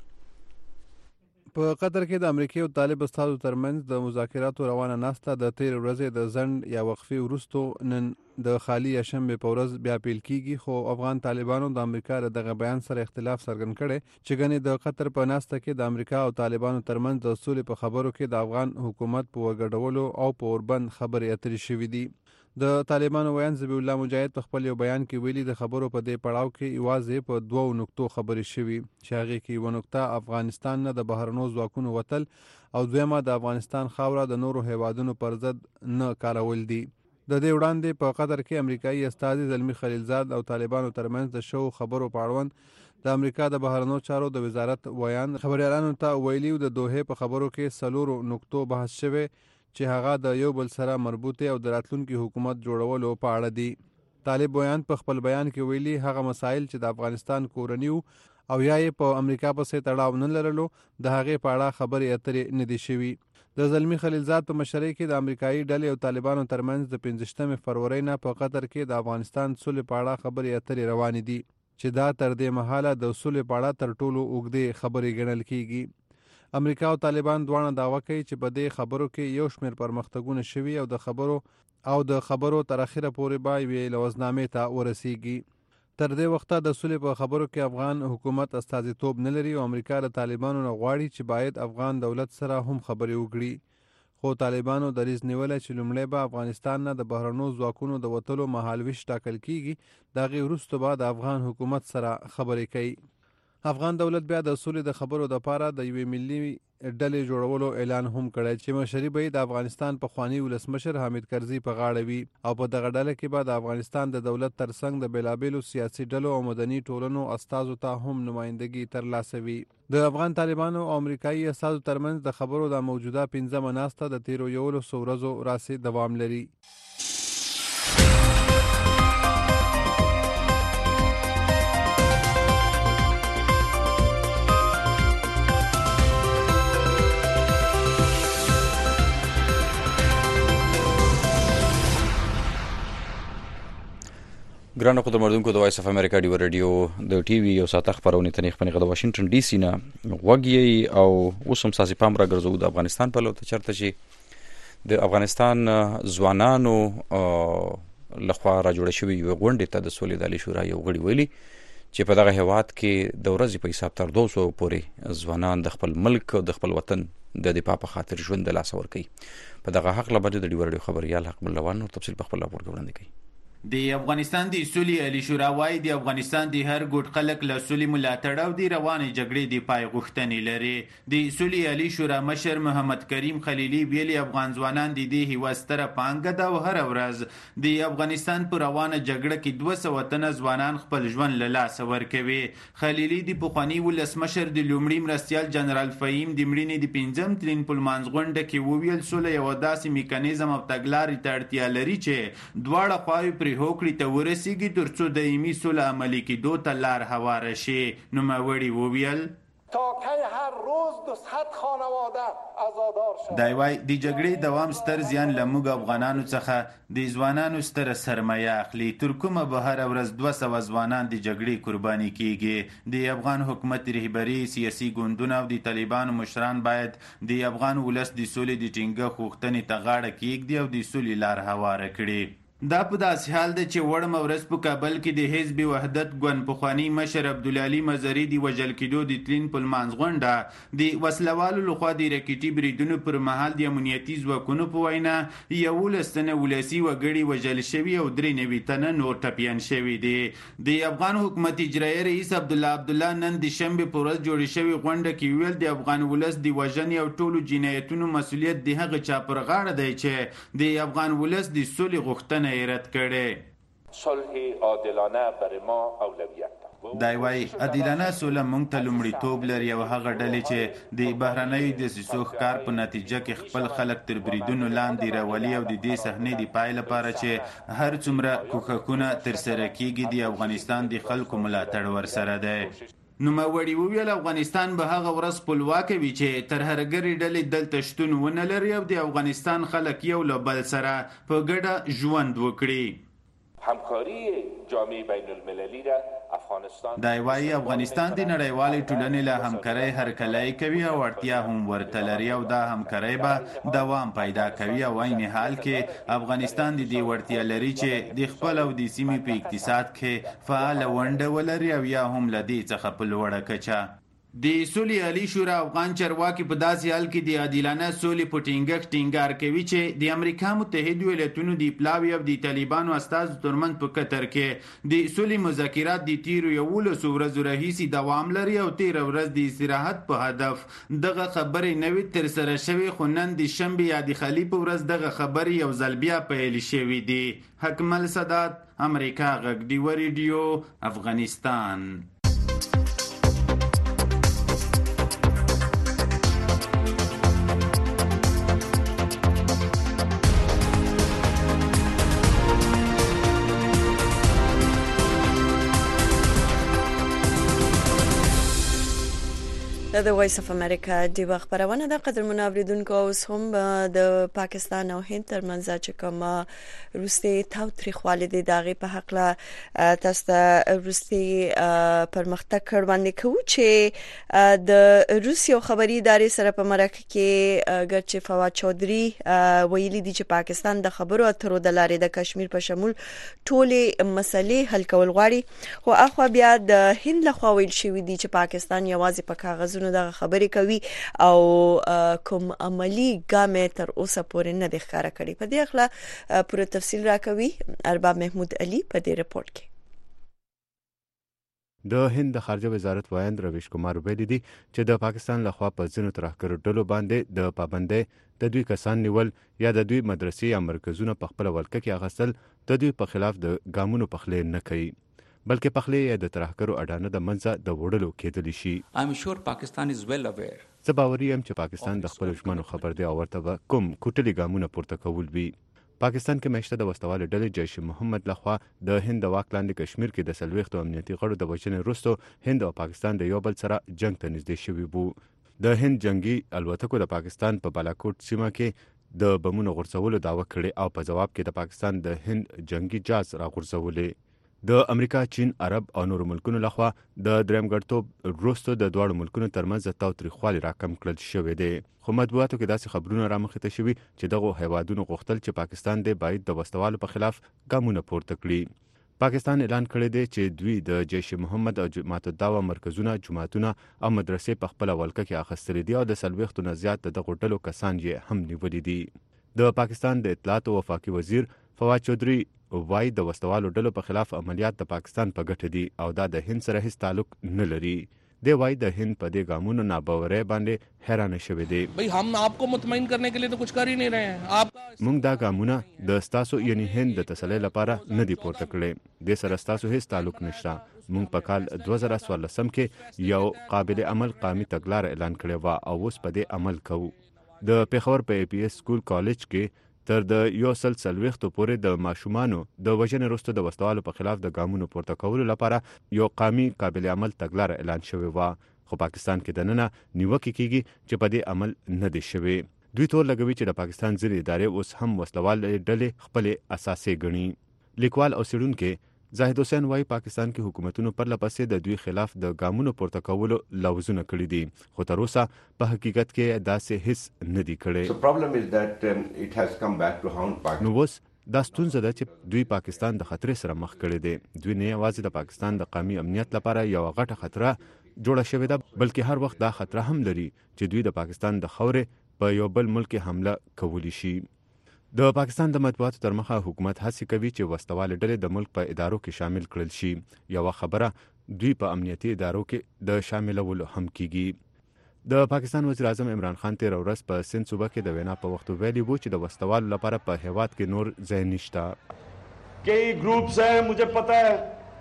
په قطر کې د امریکای او طالب استادو ترمنځ د مذاکراتو روانه ناسته د تیر ورځې د ځنډ یا وقفې وروسته نن د خالی شنبه په ورځ بیا پیل کیږي، خو افغان طالبانو د امریکا له دغه بیان سره اختلاف څرګند کړي چې ګنې د قطر په ناسته کې د امریکا او طالبانو ترمنځ د سولې په خبرو کې د افغان حکومت په ورګډولو او په وربند خبرې اترې شوې دي. د طالبانو ویان ذبیح الله مجاهد په خپل یو بیان کې ویلي د خبرو په دې پړاو کې یوازې په دوو نقطو خبرې شوي چې هغې کې یوه نقطه افغانستان نه د بهرنو ځواکونو وتل او دویمه د افغانستان خاوره د نورو هیوادونو پر ضد نه کارول دي. د دې وړاندې په قطر کې امریکایي استازي زلمي خلیلزاد او طالبانو ترمنځ د شوو خبرو په اړوند د امریکا د بهرنو چارو د وزارت ویان خبریالانو ته ویلي د دوحې په خبرو کې څلورو نقطو بحث شوی چې هغه د یو بل سره مربوطه او د راتلونکي حکومت جوړولو په اړه دي. طالب ویان په خپل بیان کې ویلي هغه مسایل چې د افغانستان کورنی او یا یې په امریکا پسې تړاو نه لرلو د هغې په اړه خبرې اترې نه دي شوي. د زلمي خلیلزاد په مشرۍ کې د امریکایي ډلې او طالبانو ترمنځ د پنځه فروری نه په قطر کې د افغانستان سولې په اړه خبرې اترې روانې دي چې دا تر دې مهاله د سولې په اړه تر ټولو اوږدې خبرې ګڼل کیږي. امریکا او طالبان دواړه دعوه کوي چې په دې خبرو کې یو شمېر پرمختګونه شوي او د خبرو او د خبرو تر اخره پورې به یوې لوزنامې ته ورسیږي. تر دې وخته د سولې په خبرو کې افغان حکومت استازیتوب نه لري او امریکا له طالبانو نه غواړي چې باید افغان دولت سره هم خبرې وکړي، خو طالبانو دریځ نیولی چې لومړی به افغانستان نه د بهرنو ځواکونو د وتلو مهالویش ټاکل کیږي، د هغې وروسته به د افغان حکومت سره خبرې کوي. افغان دولت بیا د سولې د خبرو دپاره د یوې ملي ډلې جوړولو اعلان هم کړی چې مشري به یې د افغانستان پخواني ولسمشر حامد کرزي په غاړه وي او په دغه ډله کې به د افغانستان د دولت ترڅنګ د بېلابېلو سیاسي ډلو او مدني ټولنو استازو ته هم نمایندګي ترلاسه وي. د افغان طالبانو او امریکایي استازو ترمنځ د خبرو د موجوده پنځمه ناسته د تیرو یولسو ورځو راسې دوام لري. ګرانو قدرمنونکو د وایس اف امریکا ډیو رادیو د ټي وي او ساته خبرونه تنې خپل غو واشنگټن ډي سي نه وګي او اوسم ساسي پام را ګرځو د افغانستان په لور ته چرته چې د افغانستان ځوانانو لخوا را جوړ شوی یو غونډه ته د سولې د شورا یو غړي ویلي چې په دغه هواد کې د ورځې په حساب تر دوه سوه پورې ځوانان د خپل ملک او د خپل وطن د دفاع په خاطر ژوند د لاس ور کوي. په دغه حق لبد د ډیو رادیو خبريال حق ملوان نور تفصیل په خپل راپور کې وړاندې کوي. د افغانستان د سولې علی شورا وايي د افغانستان د هر ګوټ خلک له سولې ملاتړ او د روانې جګړې د پای غوښتنې لري. د سولې علی شورا مشر محمد کریم خلیلی ویلي افغان ځوانان د دې هیواد ستره پانګه ده او هر ورځ د افغانستان په روانه جګړه کې دوه سوه تنه ځوانان خپل ژوند له لاسه ورکوي. خلیلی د پخواني ولسمشر د لومړي مرستیال جنرال فهیم د مړینې د پنځم تلین په لمانځ غونډه کې وویل سوله یو داسې میکانیزم او تګلارې ته اړتیا لري چې دواړه خواوې پرې هوکړې ته ورسیږي ترڅو دایمي سوله عملي کېدو ته لار هواره شي. نوموړي وویل تا واقع هر روز دویست خانواده عزادار شد. دی وای د جګړې دوام ستر زیان لموږ افغانانو څخه د ځوانانو ستر سرمایه اخلي. تر کومه به هر ورځ دوه سوه ځوانان د جګړې قرباني کیږي. د افغان حکومت رهبری، سیاسي ګوندونه او د طالبانو مشران باید د افغان ولس د سولې د ټینګښت غوښتنې ته غاړه کیږدي او د سولې لار هواره کړي. دا په داسې حال ده چې وړمه ورځ په کابل کې د حزب وحدت ګوند پخواني مشر عبدالعلي مزري د وژل کېدو د تلین په لمانځ غونډه د وسلوالو لخوا د راکټي بریدونو پر مهال د امنیتي ځواکونو په وینا یولس تنه ولسي وګړي وژل شوي او درې نوي تنه نور ټپیان شوي دي. د افغان حکومت اجرایي رئیس عبدالله عبدالله نن د شنبې په ورځ جوړې شوې غونډه کې ویل د افغان ولس د وژنې او ټولو جنایتونو مسؤلیت د هغه چا پر غاړه دی چې د افغان ولس د سولې غوښتنه ایرت کړي. صلح عادلانه برای ما اولویت ده. دی وای عادلانه سوله مونږ ته لومړیتوب لري او هغه ډلې چې د بهرنیو دسیسو ښکار په نتیجه کې خپل خلک تر بریدونو لاندې راولي او د دې صحنې د پای لپاره چې هر څومره کوښښونه ترسره کیږي د افغانستان د خلکو ملاتړ ورسره دی. نوموړي وویل افغانستان به هغه ورځ خپلواکه وي چې ترهرګرې ډلې دلته شتون ونه لري او د افغانستان خلک یو له بل سره په ګډه ژوند وکړي. همکاری جامعه بین المللی را افغانستان دی وایي افغانستان د نړیوالې ټولنې له همکارۍ هرکلی کوي او اړتیا هم ورته لري او دا همکارۍ به دوام پیدا کوي او عین حال کې افغانستان د دې وړتیا لري چې د خپل او د سیمې په اقتصاد کې فعاله ونډه ولري او یا هم له دې څخه په لوړه کچه. د سولې عالی شورا افغان چارواکي په داسې حال کې د عادلانه سولې په ټینګښت ټینګار کوي چې د امریکا متحده ایالاتونو د پلاوي او د طالبانو استازو ترمنځ په قطر کې د سولې مذاکرات د تیرو یولسو ورځو راهیسې دوام لري او تیره ورځ د استراحت په هدف دغه خبرې نوې ترسره شوې، خو نن د شنبې یا د خلي په ورځ دغه خبرې یو ځل بیا پیل شوې دي. حکمل سادات، امریکا غږ، ډیوه ریډیو، افغانستان. د وایس اف امریکا د خبرونه د قدر منابریدونکو اوس هم د پاکستان او هند ترمنځ چې کوم روسي تاوتریخوالی د داغي په حق لا تاسو روسي پرمختګ کړ باندې کوي چې د روسي خبري ادارې سره په مرکه کې ګرچې فواد چودري ویلي دي چې پاکستان د خبرو اترو د لارې د کشمیر په شمول ټولې مسلې حل کول غواړي، خو اخو بیا د هند لخوا ویل شوی دي چې پاکستان یوازې په کاغذ دغه خبرې کوي او کوم عملی ګام تر اوسه پورې نه د ښکارا کړي. په دې اړه پوره تفصیل راکوي ارباب محمود علي په دې رپورت کې. د هند د خارجه وزارت وایند رویش کمار ویلي دي چې د پاکستان لخوا په ځینو ترهګرو ډلو باندې د پابندۍ د دوی کسان نیول یا د دوی مدرسې یا مرکزونه په خپل ولکه کې اغستل د دوی په خلاف د ګامونو پخلې نه کوي، بلکې پخلې د ترهګرو اډانه د منځه د وړلو کېدلی شي. I'm sure Pakistan is well aware. زه باوري یم چې پاکستان د خپل ژمنو خبر دی او ورته به کوم کوټلي ګامونه پورته کول وي. پاکستان کې مشته د وسوالو ډلې جیش محمد لخوا د هند د واک لاندې کشمیر کې د سلويختو امنیتي غړو د وژنې وروسته هند او پاکستان د یو بل سره جنگ ته نږدې شوي وو. د هند جنگي الوتکو د پاکستان په بالاکوټ سیمه کې د بمونو غورځولو دعوه کړې او په جواب کې د پاکستان د هند جنگي جاز راغورځولې. د امریکا، چین، عرب او نورو ملکونو لخوا د دریم ګډتوب وروسته د دواړو ملکونو ترمنځ تاوتریخوالی راکم کړل شوی دی، خو مطبوعاتو کې داسې خبرونه رامخې ته شوي چې دغه هیوادونو غوښتل چې پاکستان دی باید د وسوالو په خلاف ګامونه پورته کړي. پاکستان اعلان کړی دی چې دوی د جیش محمد او جماعت الدعوه مرکزونه، جماعتونه او مدرسې په خپل ولکه کې اخیستلې دي او د څلوېښتو نه زیات دغه ډلو کسان یې هم نیولي دي. د پاکستان د اطلاعات او وفاقي وزیر فواد چودري وای د وسوالو ډلو په خلاف عملیات د پاکستان په ګټه دي او دا د هند سره هیڅ تعلق نه لري. دی وای د هند په دې ګامونو ناباورۍ باندې حیران شوی دی. بھئی हम आपको मुतमईन करने के लिए तो कुछ कर ही नहीं रहे हैं. आप موږ دا ګامونه د ستاسو یعنی هند د تسلی لپاره نه دی پورته کړی. د سره ستاسو هیڅ تعلق نشته. موږ په کال دوه زره څوارلسم کې یو قابل عمل قومي تګلاره اعلان کړې و او اوس په دې عمل کوو. د پیښور په ای پی ایس سکول کالج کې تر د یو سل څلوېښتو پورې د ماشومانو د وژنې وروسته د وسوالو په خلاف د ګامونو پورته کولو لپاره یو قومي قابل عمل تګلاره اعلان شوې وه. خو پاکستان کې دننه نیوکه کیږي چې په دې عمل نه دی شوی. دوی تور لګوي چې د پاکستان ځینې ادارې اوس هم وسلوال ډلې خپل اساسي ګڼي. لیکوال او څېړونکی زاهد حسین وايي پاکستان کې حکومتونو پرله پسې د دوی خلاف د ګامونو پورته کولو لوزونه کړي دي، خو تر اوسه په حقیقت کې داسې هیڅ نه دي کړي. نو اوس دا ستونزه ده چې دوی پاکستان د خطرې سره مخ کړی دی. دوی نه یوازې د پاکستان د قومي امنیت لپاره یو غټه خطره جوړه شوې ده، بلکې هر وخت دا خطره هم لري چې دوی د پاکستان د خاورې په یو بل ملک حمله کولی شي. د پاکستان د مطبوعاتو تر مخه حکومت هڅه کوي چې وسلوال ډلې د ملک په ادارو کې شامل کړل شي. یو خبره دوی په امنیتي ادارو کې د شاملولو هم کیږي. د پاکستان وزیر اعظم عمران خان تیر ورځ په سند صوبه کې د وینا په وخت ویلي وو چې د وسلوال لپاره په هیواد کې نور ځای نشته. کئی گروپس ہیں مجھے پتا ہے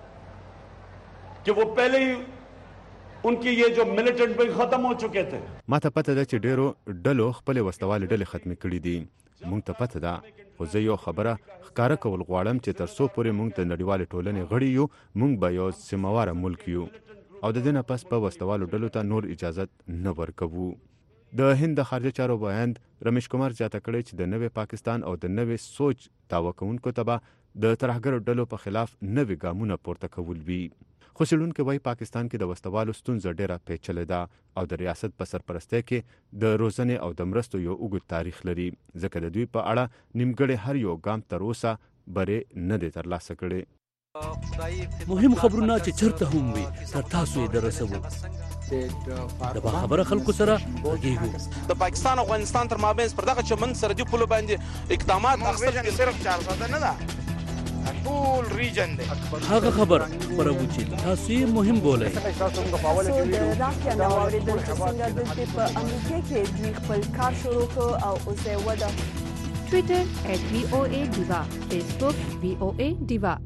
کہ وہ پہلے ہی ان کی یہ جو ملیٹنٹ بھی ختم ہو چکے تھے. ما ته پته ده چې ډیرو ډلو خپل وسلوال ډلې ختم کړي دي. مونږ ته پته ده، خو زه یو خبره ښکاره کول غواړم چې تر څو پورې مونږ د نړیوالې ټولنې غړي یو، مونږ به یو سیمهواره ملک یو او د دې نه پس په وسلوالو ډلو ته نور اجازت نه ورکوو. د هند د خارجه چارو بیان رمیش کمار زیاته کړی چې د نوې پاکستان او د نوې سوچ دعوه کوونکو ته به د ترهګرو ډلو په خلاف نوې ګامونه پورته کول وي. خو څېړونکي وایي پاکستان کې د وسلوالو ستونزه ډېره پیچلې ده او د ریاست په سرپرستۍ کې د روزنې او د مرستو یو اوږد تاریخ لري، ځکه د دوی په اړه نیمګړی هر یو ګام تر اوسه برې نه دی ترلاسه کړی. مهم خبرونه چې چرته هم وي تر تاسو یې درسوو. د باخبره خلکو سره غږیږو. د پاکستان او افغانستان تر مابینځ پر دغه چمن سرحدي پولو باندې اقدامات اخیستل صرف چار ساعته نه ده، ټول ریجن دی. هغه خبر خبرو چې تاسو یې مهم بولئ. سو د راکیا نو اوریدل چې څنګه دلته په امریکا کې دوی خپل کار شروع کړ او اوس یې وده. ټویټر ایٹ وی او اے ډیوا، فیسبوک وی او اے ډیوا.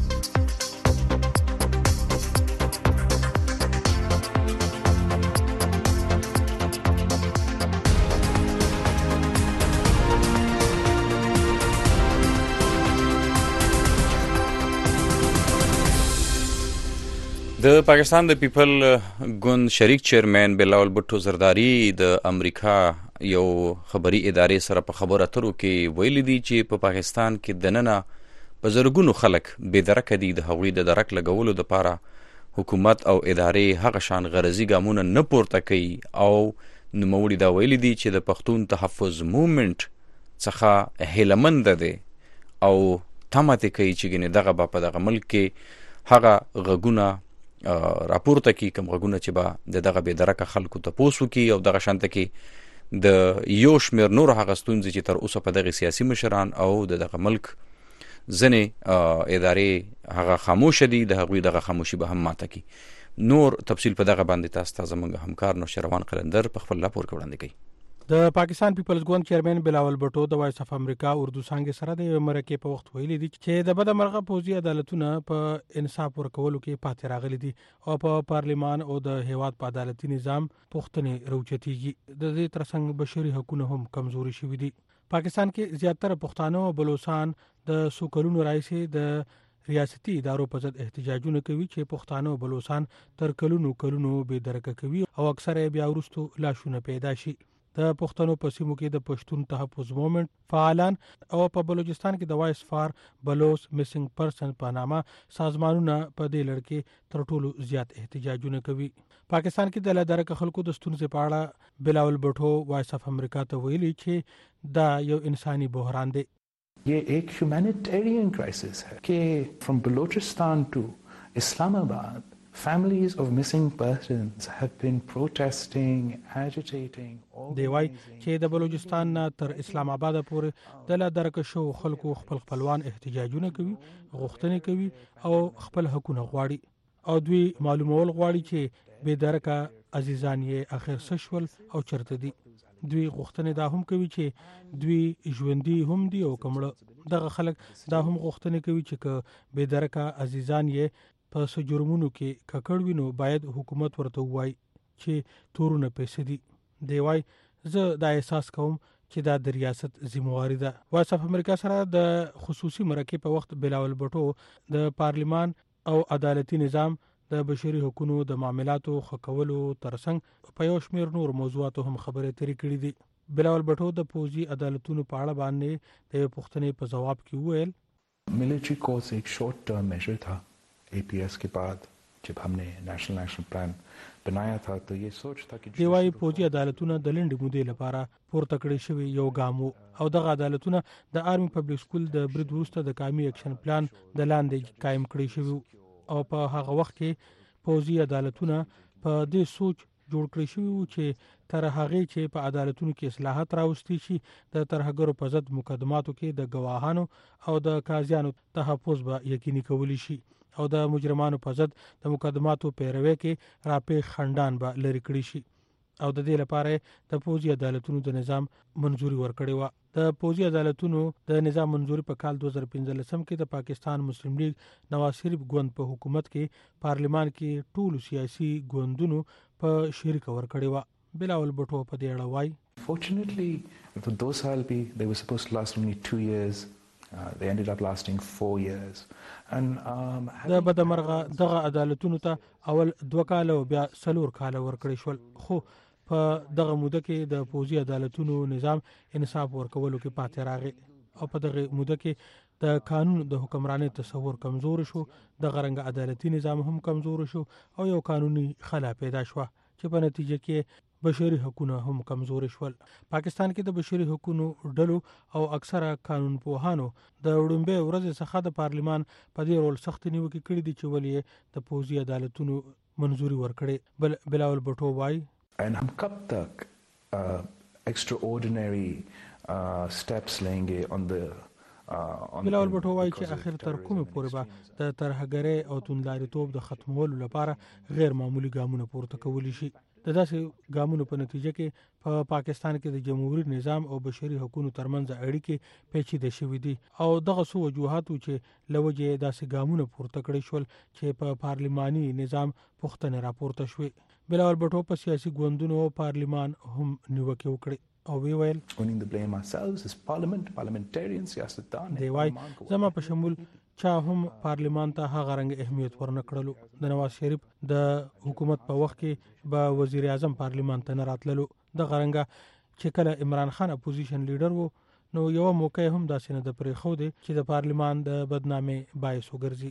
د پاکستان د پیپل ګوند شریک چیرمن بلاول بټو زرداری د امریکا یو خبري ادارې سره په خبرو اترو کې ویلي دي چې په پاکستان کې دننه په زرګونو خلک بې درکه دي. د هغوی د درک لګولو دپاره حکومت او ادارې هغه شان غرضي ګامونه نه پورته کوي او نوموړي دا ویلي دي چې د پښتون تحفظ موومنټ څخه هیلهمنده دی او تمه ترې کوي چې ګنې دغه به په دغه ملک کې هغه غږونه راپورته کی کوم غږونه چې به د دغه بې درکه خلکو تپوس وکړي او دغه شانته کې د یو شمېر نور هغه ستونزې چې تر اوسه په دغه سیاسي مشران او د دغه ملک ځینې ادارې هغه خاموشه دي، د هغوی دغه خاموشي به هم ماته کړي. نور تفصیل په دغه باندې تاسو ته زموږ همکار نوشروان قلندر په خپل راپور کې وړاندې کوي. د پاکستان پیپلز ګوند چیرمن بلاول بټو د وایس اف امریکا اردو څنګه سره د مرکه په وخت ویلي دي چې د بده مرغه پوزي عدالتونه په انصاف ورکولو کې پاتې راغلي دي او په پارلیمان او د هیواد په عدالتي نظام پښتنې روچتيږي. د دې ترڅنګ بشري حقوقونه هم کمزوري شوي دي. پاکستان کې زیاتره پښتانه او بلوچستان د سوکلونو راځي د ریاستي ادارو په ضد احتجاجونه کوي چې پښتانه او بلوچستان تر کلونو کلونو بې درکه کوي او اکثره بیا ورستو لاشونه پیدا شي. د پښتنو په سیمو کې د پښتون تحفظ موومنټ فعالان او په بلوچستان کې د وایس فار بلوچ میسنګ پرسن په نامه سازمانونه په دې لړ کې تر ټولو زیات احتجاجونه کوي. پاکستان کې د لادرکه خلکو د ستونزې په اړه بلاول بټو وایس اف امریکا ته ویلي چې دا یو انساني بحران دی. یہ ایک humanitarian crisis ہے کہ from Balochistan to Islamabad families of missing persons have been protesting, agitating. دی وای چې د بلوچستان تر اسلام آباد پورې د لادرکه شو خلکو خپل خپلوان احتجاجونه کوي، غوښتنې کوي او خپل حقوق غواړي او دوی معلومول غواړي چې بې درکه عزیزان یې اخر سشول او چرته دي. دوی غوښتنې دا هم کوي چې دوی ژوندۍ هم دي او کمړه. دغه خلک دا هم غوښتنې کوي چې که بې درکه عزیزان یې په سجرمونو کې ککړ وي نو باید حکومت ورته وایي چې تورونه پیسې دي. دی وای زه دا احساس کوم چې دا د ریاست ذمہواری ده. وایس اف امریکا سره د خصوصي مرکه په وخت بلاول بټو د پارلیمان او عدالتي نظام د بشري حقوقو د معاملاتو خکولو ترڅنګ په یو شمېر نور موضوعاتو هم خبرې اترې کړې دي. بلاول بټو د پوځي عدالتونو په اړه باندې د پوښتنې په جواب کې وویل military course एक शॉर्ट टर्म मेजर था एपीएस के बाद जब हमने नेशनल एक्शन प्लान बनाया था तो ये सोच था कि دیوای پوځي عدالتونه د لنډې مودې لپاره پورته کړی شوی یو ګام او دغه عدالتونه د آرمي پبلک سکول د برید وروسته د قومي اکشن پلان د لاندې قائم کړی شوی او په هغه وخت کې پوځي عدالتونه په دې سوچ جوړ کړی شوی و چې تر هغه چې په عدالتونو کې اصلاحات راوستي شي د ترهګرو په ضد مقدماتو کې د گواهانو او د قاضیانو تحفظ به یقیني کولی شي او د مجرمانو په ضد د مقدماتو پیروي کې راپې خندان به لري کړی شي او د دې لپاره د پوځي عدالتونو د نظام منځوري ورکړی و. د پوځي عدالتونو د نظام منځوري په کال دوه زره پنځلسم کې د پاکستان مسلم لیگ نواز شریف ګوند په حکومت کې پارلیمان کې ټول سیاسي ګوندونو په شریک ورکړی و. بلاول بټو په دې اړه وایي Fortunately, for those साल भी they were supposed to last only two years. Uh, they ended up lasting four years. And um د بدمرغه دغه عدالتونو ته اول دوه کال او بیا څلور کال ورکړی شول خو په دغه موده کې د پوځي عدالتونو نظام انصاف ورکولو کې پاتې راغی او په دغه موده کې د قانون د حکمرانۍ تصور کمزور شو د غرنګ عدالتي نظام هم کمزور شو او یو قانوني خلا پیدا شو چې په نتیجه کې بشري حقوقونه هم کمزور شول. پاکستان کې د بشري حقوقو ډلو او اکثره قانون پوهانو د وړاندې ورځ څخه د پارلیمان په دې رول سخت نیوکه کړې دي چې ولې د پوځي عدالتونو منځوري ورکړي. بل بلاول بټو وایي and हम कब तक extraordinary steps लेंगे on the بلاول بټو وایي چې اخر تر کومه پورې به د ترهګرۍ او توندلاریتوب د ختمولو لپاره غیر معمولی ګامونه پورته کولی شي. د داسې ګامونو په نتیجه کې په پاکستان کې د جمهوریت نظام او بشري حقوقو ترمنځ اړیکې پیچیده شوې دي او دغه څو وجوهات چې لوجه داسې ګامونه پورته کړی شول چې په پارلماني نظام پوښتنه راپورته شوې. بلاول بټو په سیاسي ګوندونو او پارلمان هم نیوکه وکړه او وی ویل owning the blame ourselves as parliament parliamentarians سیاستدان دی وای زما په شمول چا هم پارلمان ته هغه رنګ اهمیت ورنکړلو. د نواز شریف د حکومت په وخت کې به وزیر اعظم پارلمان ته نه راتللو. د غرنګ چې کله عمران خان اپوزیشن لیډر وو نو یو موقع هم داسې نه د پرې خو دی چې د پارلمان د بدنامي باعث وګرځي.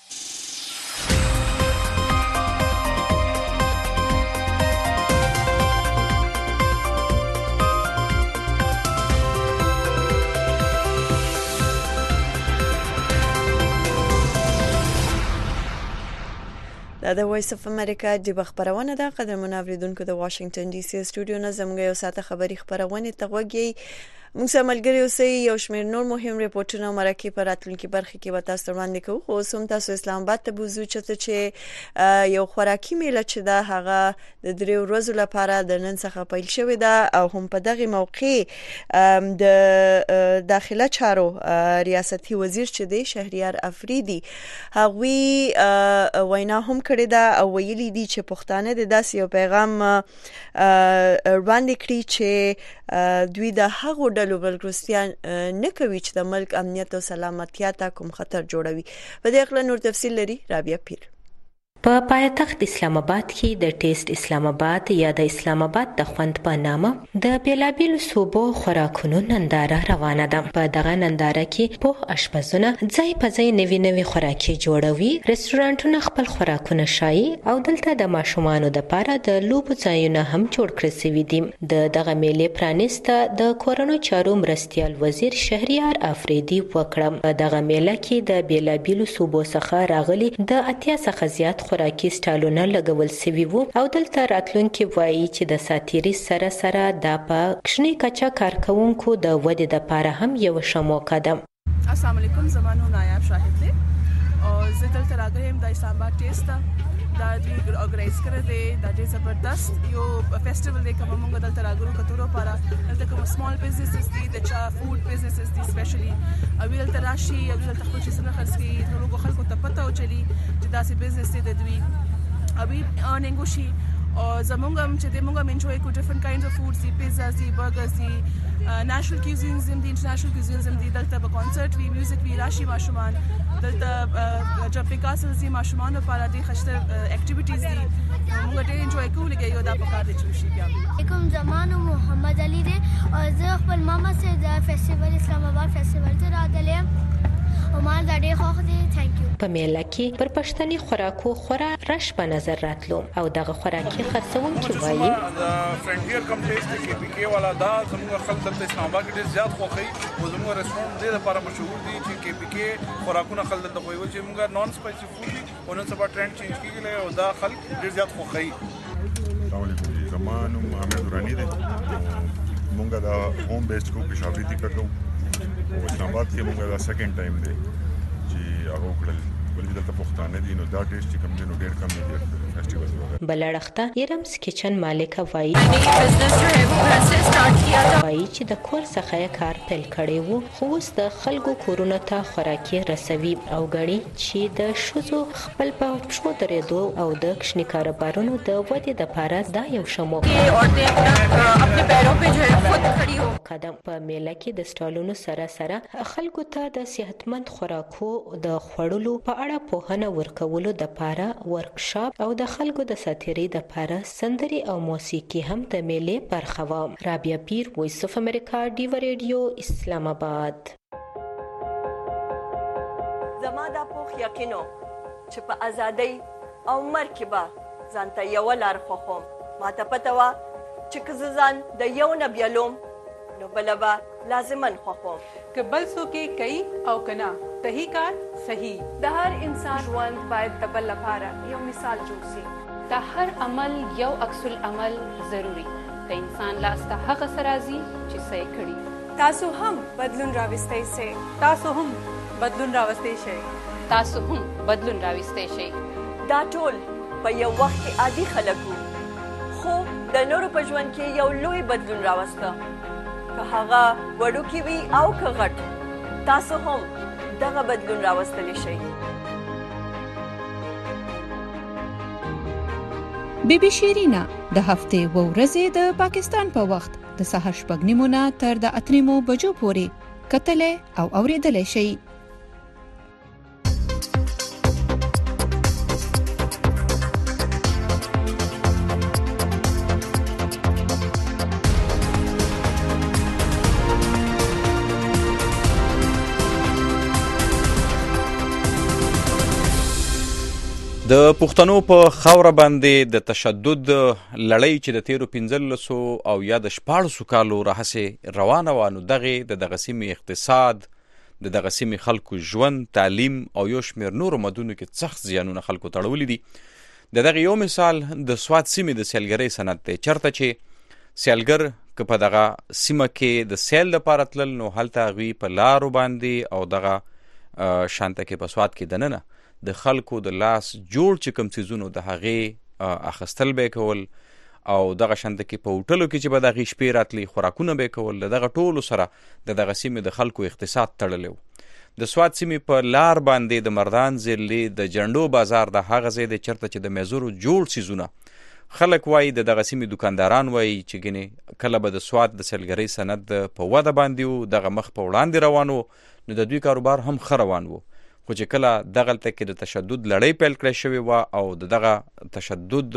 دا د وایس اف امریکا د خبرونه ده. قدر منوریدونکو د واشنگټن ډي سي سټوډیو نه زموږ یو ساعت خبری خبرونه ته وګي موږ سره ملګری اوسئ. یو شمېر نور مهم ریپورتونه مرکه پر راتلونکي برخه کې به تاسو وړاندې کوو. خو سم تاسو اسلام آباد ته بوزو چې یو خوراکي میله چې دا هغه د درې ورځې لپاره د نن څخه پیل شوې ده او هم په دغه موقع د داخله چارو ریاستي وزیر چې دی شهریار افریدي هغوی وینا هم کړې ده او ویلي دي چې پښتانه د داسې یو پیغام وړاندې کړي چې دوی د هغو ډلو بلګروستیان نه کوي چې د ملک امنیت او سلامتیا ته کوم خطر جوړوي. په دې اړه نور تفصیل لري رابعه پیر. په پایتخت اسلام آباد کې د ټیسټ اسلام آباد یا د اسلام آباد د خوند په نامه د بیلابیل صوبو خوراکونو ننداره روانه ده. په دغه ننداره کې په اشپزونه ځای په ځای نوي نوي خوراکي جوړوي. رستورانټونه خپل خوراکونه شایي او دلته د ماشومانو لپاره د لوبو ځایونه هم جوړ کړی شوي دي. د دغه میلې پرانیسته د کورونو چارو مرستیال وزیر شهریار افریدي وکړه. په دغه میله کې د بیلابیل صوبو څخه راغلي د اتیا څخه زیات خوراکي سټالونه لګول شوي وو او دلته راتلونکي وایي چې د ساتيري سره سره د په کښنی کچا کارکونکو د ودې لپاره هم یو شموکه ده. السلام علیکم زمانو نایاب شاهد دی او زه دلته راغلم د اسلام آباد ټیسټ دا دوی اورګنایز کړی دی. دا ډېر زبردست یو فیسټیول دی کوم موږ دلته راغلو کتورو لپاره. دلته کوم سمال بزنسز دي د چا فود بزنسز دي سپیشلی او دلته راشي او دلته خپل څه خرڅ کوي. نو خلکو ته پته او چلی چې دا سي بزنس دی د دوی ابي ارنینګ وشي او زمونږ هم چې د مونږ هم انجوای کو ډیفرنٹ کاینډز اف فودز دي پیزاز دي برګرز دي نېشنل کیوزینز هم دي انټرنیشنل کیوزینز هم دي دلته به کانسرت وی میوزیک وی راشي ماشومان دلته جمپینګ کاسلز دي ماشومان لپاره دي خشته اکټیویټیز دي موږ ډېر انجوای کوو لکه یو دا په کار دي چې شي بیا کوم زمان محمد علي دی او زه خپل ماما سره د فیسټیوال اسلام آباد فیسټیوال ته راغلم او ما دا ډېر خوښ دي ثانک یو. په میله کې پر پښتني خوراکو خورا رش په نظر راتلو او دغه خوراکي خرڅونکي وایي دا فرنټیر کم ټیسټ کې پی کې والا دا زموږ خلک د اسلام آباد کې ډېر زیات خوښي او زموږ رستورانت ډېر لپاره مشهور دي چې کې پی کې خوراکونه خلک د خوښي چې موږ نان سپایسي فود دي او نن سبا ټرند چینج کیږي او دا خلک ډېر زیات خوښي. السلام علیکم. زمانو محمد رانی دی موږ دا هوم بیسډ کو پېښوري تی کړو او اسلام آباد کې موږ دا سیکنډ ټایم دی چې هغه کړل ولې دلته پښتانه دي نو دا ټیسټ کم دي نو ډېر کم دي فیسټیوال وغیرہ. بلړخته ایرمز کچن مالک وایي وایي چې د کور څخه کار پیل کړی وو خو اوس د خلکو کورونو ته خوراکي رسوي او غړي چې د شوزو خپل په پښو درېدو او د کښنی کاروبارونو د ودې لپاره دا یو شمو قدم په میله کې د سټالونو سره سره خلکو ته د صحتمند خوراکو د خوړلو په اړه پوهنه ورکولو د لپاره ورکشاپ او د خلکو د ساتيري د لپاره سندري او موسیقي هم د میلې برخه و. رابعه پیر وایس اف امریکا ډیو ریډیو اسلام آباد. زما دا پوخ یقینو چې په ازادۍ او مرګ کې به ځانته یو لار خوښوم. ماته پته وه چې که ځان د یو نه بیلوم نو بله به لازماً خوښوم. که بل څوک یې کوي او که نه صحیح کار صحیح. د هر انسان ژوند باید د بل لپاره یو مثال جوړ شي. د هر عمل یو عکس العمل ضروری. د انسان لاس ته هغه څه راځي چې څه یې کړي. تاسو هم بدلون راوستی شئ. تاسو هم بدلون راوستی شئ. تاسو هم بدلون راوستی شئ. دا ټول په یو وخت کې عادي خلک وو خو د نورو په ژوند کې یو لوی بدلون راوسته. که هغه وړوکی وي او که غټ تاسو هم دغه بدلون راوستلی شئ. بی بی شیرینا د هفتې و ورځې د پاکستان په وخت د سهار شپږ نیمو نه تر د اته نیمو بجو پورې کتلې او اوریدلې شئ. د پښتنو په خاوره باندې د تشدد لړۍ چې د تیرو پنځلسو او یا د شپاړسو کالو راهیسې روانه وه نو دغې د دغه سیمې اقتصاد د دغه سیمې خلکو ژوند تعلیم او یو شمېر نورو مدونو کې سخت زیانونه خلکو تړولي دي. د دغه یو مثال د سوات سیمې د سیلګرۍ صنعت دی چېرته چې سیلګر که په دغه سیمه کې د سیل لپاره تلل نو هلته هغوی په لارو باندې او دغه شانته کې په سوات کې دننه د خلکو د لاس جوړ چې کوم څیزونو د هغې اخیستل به یې کول او دغه شانته کې په هوټلو کې چې به د هغې شپې راتلي خوراکونه به یې کول. د دغه ټولو سره د دغه سیمې د خلکو اقتصاد تړلی و. د سوات سیمې په لار باندې د مردان ضلعې د جنډو بازار د هغه ځای دی چېرته چې د میزرو جوړ څیزونه خلک وایي د دغه سیمې دکانداران وایي چې ګنې کله به د سوات د سیلګرۍ صنعت په وده باندې و دغه مخ په وړاندې روان و نو د دوی کاروبار هم ښه روان و. خو چې کله دغلته کې د تشدد لړۍ پیل کړی شوې وه او د دغه تشدد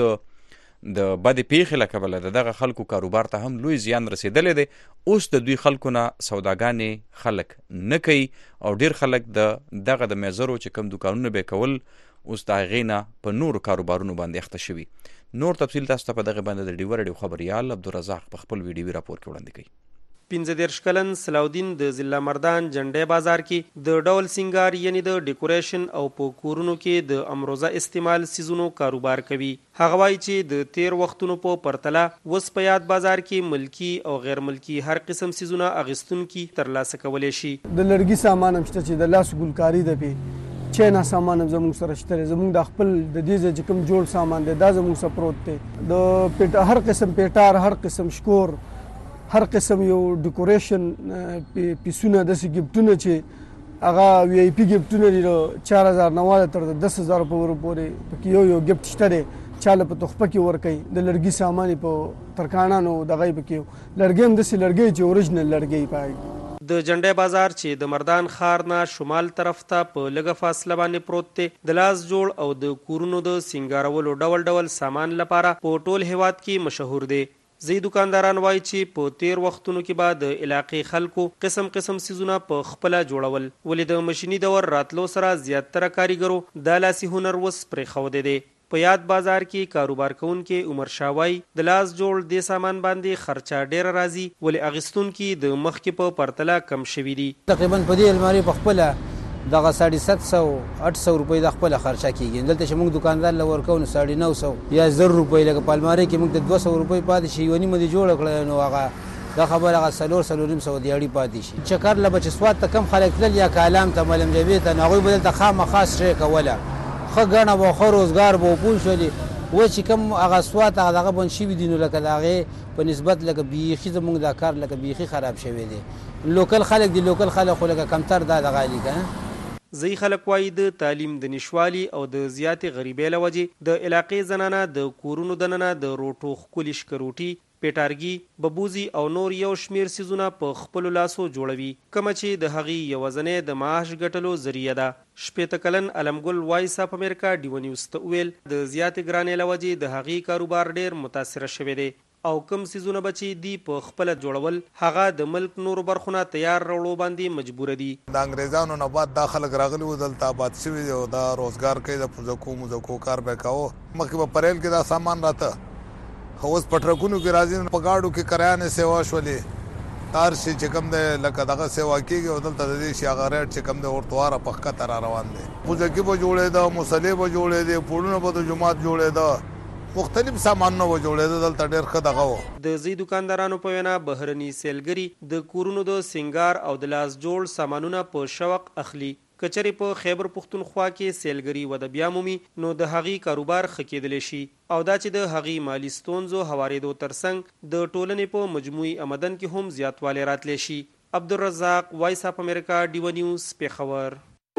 د بدې پیښې له کبله د دغه خلکو کاروبار ته هم لوی زیان رسېدلی دی. اوس د دوی خلکو نه سوداګانې خلک نه کوي او ډېر خلک د دغه د میزرو چې کوم دوکانونه به یې کول اوس د هغې نه په نورو کاروبارونو باندې اخته شوي. نور تفصیل تاسو ته په دغه باندې د ډیوه رډیو خبریال عبدالرزاق په خپل ویډیوي راپور کې وړاندې کوي. پنځه دېرش کلن صلاحالدین د ضلع مردان جنډې بازار کې د ډول سینګار یعنی د ډیکوریشن او په کورونو کې د امروزه استعمال سیزونو کاروبار کوي. هغه وایي چې د تیر وختونو په پرتله اوس په یاد بازار کې ملکی او غیر ملکی هر قسم سیزونه اغیستونکي ترلاسه کولی شي. د لرګي سامان هم شته چې د لاس ګلکاري ده پې چینا سامان هم زموږ سره شته. زموږ د خپل د دې ځای چې کوم جوړ سامان دی دا زموږ سره پروت دی. د پیټ هر قسم پیټار هر قسم شکور هر قسم یو ډیکوریشن پیسونه داسې ګفټونه چې هغه وی آی پی ګفټونه دي چار هزار نه واله تر دس هزار پورې پورې پکې یو یو ګفټ شته دی چاله په تخپه کې ورکړي د لرګي سامان په ترکاڼانو دغه پکې لرګي هم داسې لرګي چې اوریجنل لرګي پای د جنډې بازار چې د مردان ښار نه شمال طرف ته په لږه فاصله باندې پروت دی د لاس جوړ او د کورونو د سینګارولو ډول ډول سامان لپاره په ټول هیواد کې مشهور دی. ځینې دکانداران وایي چې په تیر وختونو کې به د علاقې خلکو قسم قسم سیزونه په خپله جوړول، ولې د مشیني دور راتلو سره زیاتره کاریګرو دا لاسي هنر وس پرېښودی دی. په یاد بازار کې کاروبار کوونکي عمر شاوای د لاس جوړ دې سامان باندې خرچه ډیره راځي، ولې اغستونکي د مخکې په پرتله کم شوي دي. تقریبا په دې الماري په خپله دغه ساڑھے سات سو اټ سو روپۍ د خپله خرچه کېږي. دلته چې موږ دکاندار له ورکوو نو ساڑھے نو سو یا زر روپۍ لکه په المارۍ کې موږ د دوه سو روپۍ پاتې شي یوه نیمه دې جوړه کړه نو هغه دا خبره هغه څلور څلور نیم سوه دیاړي پاتې شي. چکر له به چې سوات ته کم خلک تلل یا کالام ته ملم جبې ته نو هغوی به دلته خامخا سټرې کوله، ښه ګڼه به ښه روزګار به پوه شولې. و چې کوم هغه سوات هغه دغه بند شوي دي نو لکه د هغې په نسبت لکه بیخي زموږ دا کار لکه بیخي خراب شوی دی. لوکل خلک دي لوکل خلک خو لکه کمتر دا دغه دي که ځینې خلک وایي د تعلیم د نشوالي او د زیاتې غریبۍ له وجې د علاقې زنانه د کورونو دننه د روټو ښکلي شکروټي، پیټارګي، ببوزي او نور یو شمیر سیزونه په خپلو لاسو جوړوي، کومه چې د هغې یوازنۍ د معاش ګټلو ذریعه ده. شپېته کلن علمګل وایس اف امریکا ډیو نیوز ته وویل د زیاتې ګرانۍ له وجې د هغې کاروبار ډیر متاثره شوی دی او کم سیزونه به چې دی په خپله جوړول هغه د ملک نورو برخو نه تیار راوړو باندې مجبوره دي. د انګریزانو نه بعد دا خلک راغلي وو دلته آباد شوي دي او دا روزګار کوي د پوزکو موزکو کار به یې کاوه. مخکې به پریل کې دا سامان راته خو اوس په ټرکونو کې راځي، په ګاډو کې کریانې سیوا شولې، هر شي چې کوم دی لکه دغه سیوا کېږي او دلته د دې شي هغه ریټ چې کوم دی ورته په ښکته را روان دی. پوزکي به جوړېده، مصلې به جوړېدې، پوړونه به د جومات جوړېده، مختلف سامانونه به جوړېده. دلته ډېر ښه دغه و. د ځینې دکاندارانو په وینا بهرني سیلګري د کورونو د سینګار او د لاس جوړ سامانونه په شوق اخلي. که چېرې په خیبر پښتونخوا کې سیلګري وده بیا مومي نو د هغې کاروبار ښه کېدلی شي او دا چې د هغې مالي ستونزو هوارېدو ترڅنګ د ټولنې په مجموعي آمدن کې هم زیاتوالی راتلی شي. عبدالرزاق، وایس اف امریکا، ډیو نیوز، پېښور.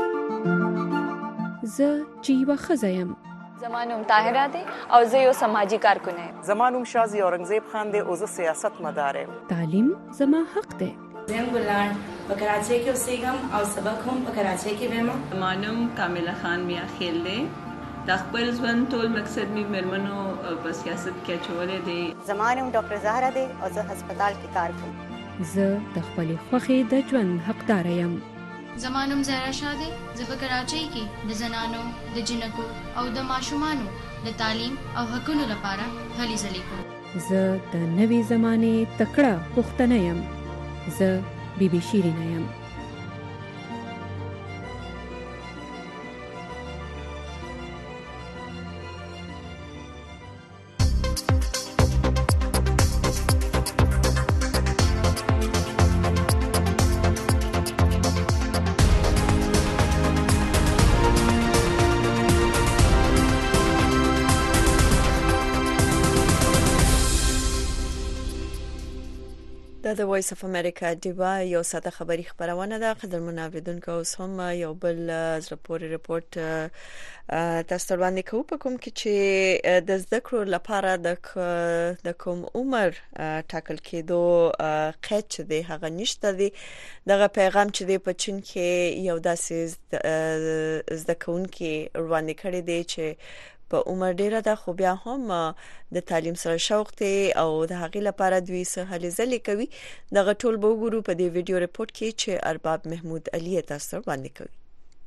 زه چې یوه ښځه یم. زما نوم طاهره دی او زه یو سماجي کارکن یم. زما نوم شازي اورنګزیب خان دی او زه سیاست مدار یم. تعلیم زما حق دی. زه ګلان په کراچۍ کې اوسېږم او سبق هم په کراچۍ کې وایم. زما نوم کامله خان میا خیل دی. د خپل ژوند ټول مقصد مې مېرمنو په سیاست کې اچولی دی. زما نوم ډاکټر زهره دی او زه هسپتال کې کار کوم. زه د خپلې خوښې د ژوند حقداره یم. زما نوم زهرا شاه دی. زه په کراچۍ کې د زنانو، د جنکو او د ماشومانو د تعلیم او حقونو لپاره هلې ځلې کوم. زه د نوې زمانې تکړه پښتنه یم. زه بی بی شیرینه یم. د وایس اف امریکا دیوا یو ساده خبری خبرونه ده. قدرمن اوریدونکو اوس هم یو بل زړه پورې رپورت تاسو ته وړاندې کوو په کوم کې چې د زده کړو لپاره د د کوم عمر ټاکل کېدو قید چې دی هغه نشته دی. دغه پیغام چې دی په چین کې یو داسې زده کوونکي وړاندې کړی دی چې په عمر ډیره ده خو بیا هم د تعلیم سره شوق دی او د هغې لپاره دوی څه هلې ځلې کوي. دغه ټول به وګورو په دې ویډیو رپورت کې چې ارباب محمود علي تاسو ته وړاندې کوي.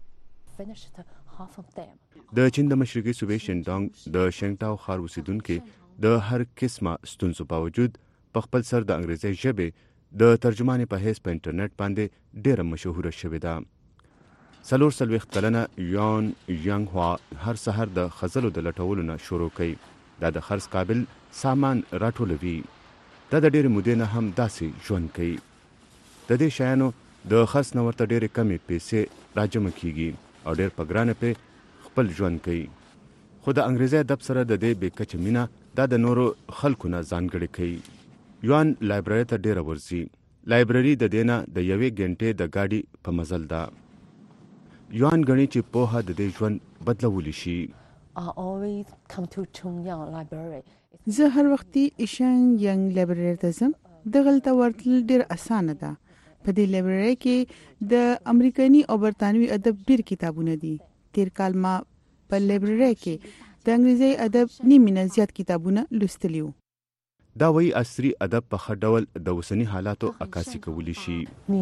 د چین د مشرقي صوبې شینډانګ د شینګټاو ښار اوسیدونکي د هر قسمه ستونزو باوجود په خپل سر د انګریزي ژبې د ترجمانې په حیث په انټرنیټ باندې ډیره مشهوره شوې ده. څلور څلوېښت کلنه یان ینګ هوا هر سحر د خزلو د لټولو نه شروع کوي. دا د خرڅ قابل سامان راټولوي. دا د ډېرې مودې نه هم داسې ژوند کوي. د دې شیانو د خرڅ نه ورته ډېرې کمې پیسې راجمع کیږي او ډېر په ګرانه پې خپل ژوند کوي. خو د انګریزي ادب سره د دې بې کچې مینه دا د نورو خلکو نه ځانګړې کوي. یوان لایبرري ته ډېره ورځي. لایبرري د دې نه د یوې ګنټې د ګاډي په مزل ده. یوان غني چې پوهه د دې ژوند بدلولی شي. زه هر وختي ایشان ینګ لایبرری ته ځم. دغلته ورتل ډیر اسانه ده. په دې لایبرری کې د امریکایي او برتانوي ادب ډیر کتابونه دي. تیر کال ما په لایبرری کې د انګریزي ادب نیمه زیات کتابونه لوستلیو. دا وی عصري ادب په ښه ډول د اوسنی حالاتو عکاسي کولی شي.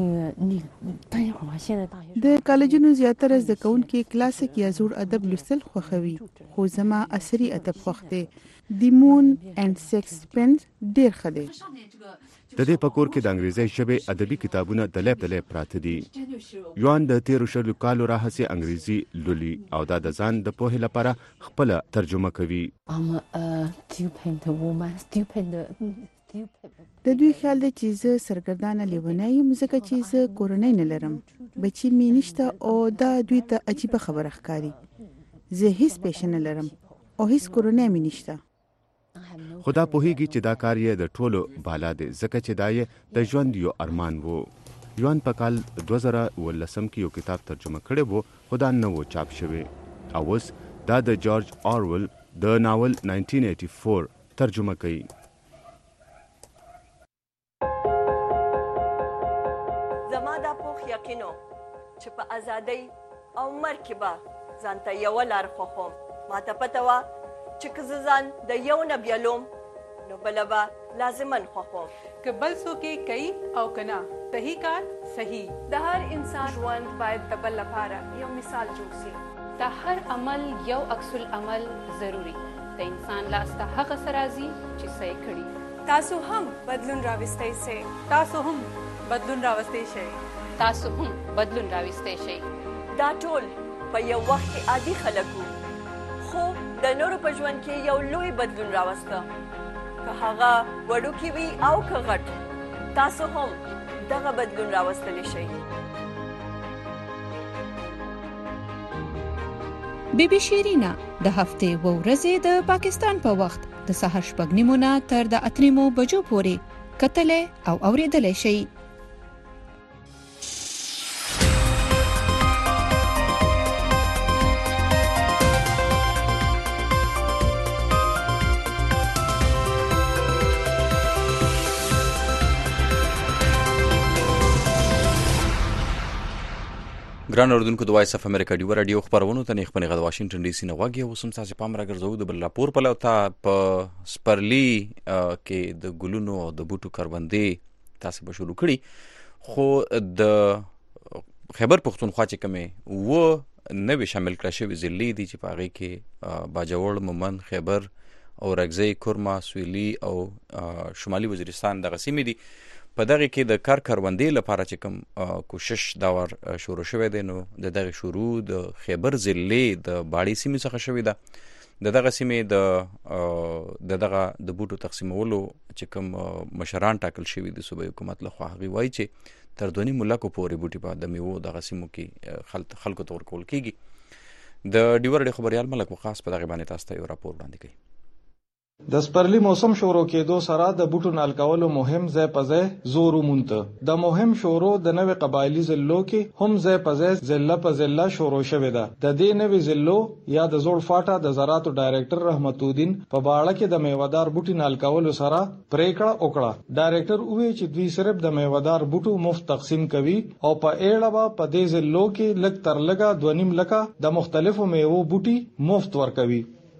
د کالجونو زیاتره زده کوونکي کلاسیک یا زوړ ادب لوستل خوښوي، خو زما عصري ادب خوښ دی. دی مون اینڈ سکسپنس ډیر ښه دی. د دې په کور کې د انګریزي ژبې ادبي کتابونه د لیب د لیب پراته دي. یوان د تیرو شلو کالو راهیسې انګریزي لولي او دا د ځان د پوهې لپاره خپله ترجمه کوي. د دوی خیال دی چې زه سرګردانه لیونی یم ځکه چې زه کورنۍ نه لرم، بچي مې نشته او دا دوی ته عجیبه خبره ښکاري. زه هیڅ پیشه نه لرم او هیڅ کورنۍ مې نشته. خدا پوهیږي چې دا کار یې د ټولو بالا دی ځکه چې دا یې د ژوند یو ارمان وو. یوان په کال دوه زره اوولسم کې یو کتاب ترجمه کړی وو خو دا نه و چاپ شوی او اوس دا د جورج آرول د ناول ناینټین ایټي فور ترجمه کوي. زما دا پوخ یقینو چې په ازادۍ او مرګ کې به ځان ته یوه لار خوښوم. ما ته پته وه چې که زه ځان د یو نه بیلوم نو بله به لازماً خوښوم. که بل څوک یې کوي او که نه صحیح کار صحیح. د هر انسان ژوند باید د بل لپاره یو مثال جوړ سي. د هر عمل یو عکس العمل ضروري. د انسان لاس ته هغه څه راځي چې څه یې کړي. تاسو هم بدلون راوستی سئ. تاسو هم بدلون راوستی شئ. تاسو هم بدلون راوستی شئ. دا ټول په یو وخت کې عادي خلک وو، خو د نورو په ژوند کې یو لوی بدلون راوسته. که هغه وړوکی وي او که غټ، تاسو هم دغه بدلون راوستلی شئ. بی بی شیرینا د هفتې و ورځې د پاکستان په وخت د سهار شپږ نیمو نه تر د اتو نیمو بجو پورې کتلی او اوریدلی شئ. ګران اوردونکو د وایس اف امریکا ډیو رادیو خبرونو ته نه خپل غږ واشنگټن ډي سي نه واګي او سم تاسو پام راګرځو د بل راپور په لور ته په سپرلی کې د ګلونو او د بوټو کاربندې تاسو به شروع کړی، خو د خیبر پختونخوا چې کومه و نوې شامل کړه شوی ضلع دي چې په هغه کې باجوړ، مومن، خیبر او رګزی، کورما، سویلی او شمالي وزیرستان دغه سیمې دي. په دغه کې د کار کاروندې لپاره چې کوم کوشش دا ور شروع شوی دی نو د دغه شروع د خیبر ضلع د باړې سیمې څخه شوی ده. د دغه سیمې د د دغه د بوټو تقسیمولو چې کوم مشران ټاکل شوي د صوبایي حکومت لخوا هغوی وایي چې تر دوه نیم لکو پورې بوټي په د میوو دغه سیمو کې خلکو ته ورکول کېږي. د ډیو رادیو خبریال ملک وقاص په دغه باندې تاسو ته یو راپور وړاندې کوي. د سپرلی موسم شروع کېدو سره د بوټو نال کولو مهم ځای په ځای زور ومونته. د مهم شروع د نوې قبایلی ضلعو کې هم ځای په ځای ضلع په ضلع شروع شوې ده. د دې نوې ضلعو یا د زوړ فاټا د زراعتو ډایریکټر رحمت الدین په باړه کې د میوهدار بوټي نال کولو سره پریکړه وکړه. ډایریکټر وویل چې دوی صرف د میوهدار بوټو مفت تقسیم کوي او په ایړه به په دې ضلعو کې لږ تر لږه دوه نیم لکه د مختلفو میوو بوټي مفت ورکوي.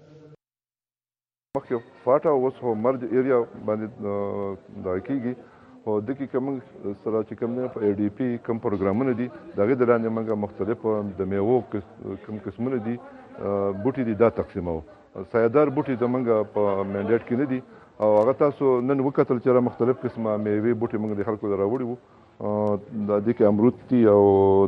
مخکې فاټا اوس خو مرج ایریا باندې دا کېږي او د کې کوم سره چې کوم نه په ای ډي پی کوم پروګرامونه دي دغه د لاندې موږ مختلف د میوو کوم قسمونه دي بوټي دي دا تقسیمو. سایدار بوټي د موږ په منډیټ کې نه دي او هغه تاسو نن وکتل چې مختلف قسمه میوې بوټي موږ د خلکو راوړي وو. د دې کې امرود دي او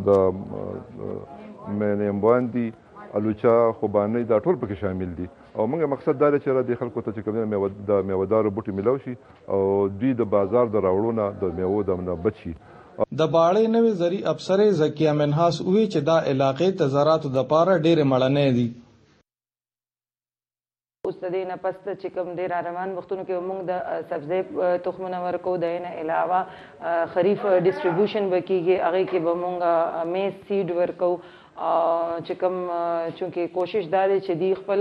د مېنیمبان دي، الوچا، خوباني دا ټول پکې شامل دي او موږ مقصد دا دی چې د خلکو ته چې کوم د میوهدارو بوټي ملاو شي او دوی د بازار د راوړو نه د میوو د نه بچ شي. د باړې نوې زرعي افسرې زکیه منحاس وی چې دا علاقې ته زراعتو د پاره ډېرې مړنې دي. اوس د دې نه پس چې کوم ډېر روان وختونو کې موږ د سبزی تخمونه ورکو، د نه علاوه خریف ډیسټریبیوشن به کېږي، هغې کې به موږ میز سیډ ورکو چې کوم چونکې کوشش دا دی چې دی خپل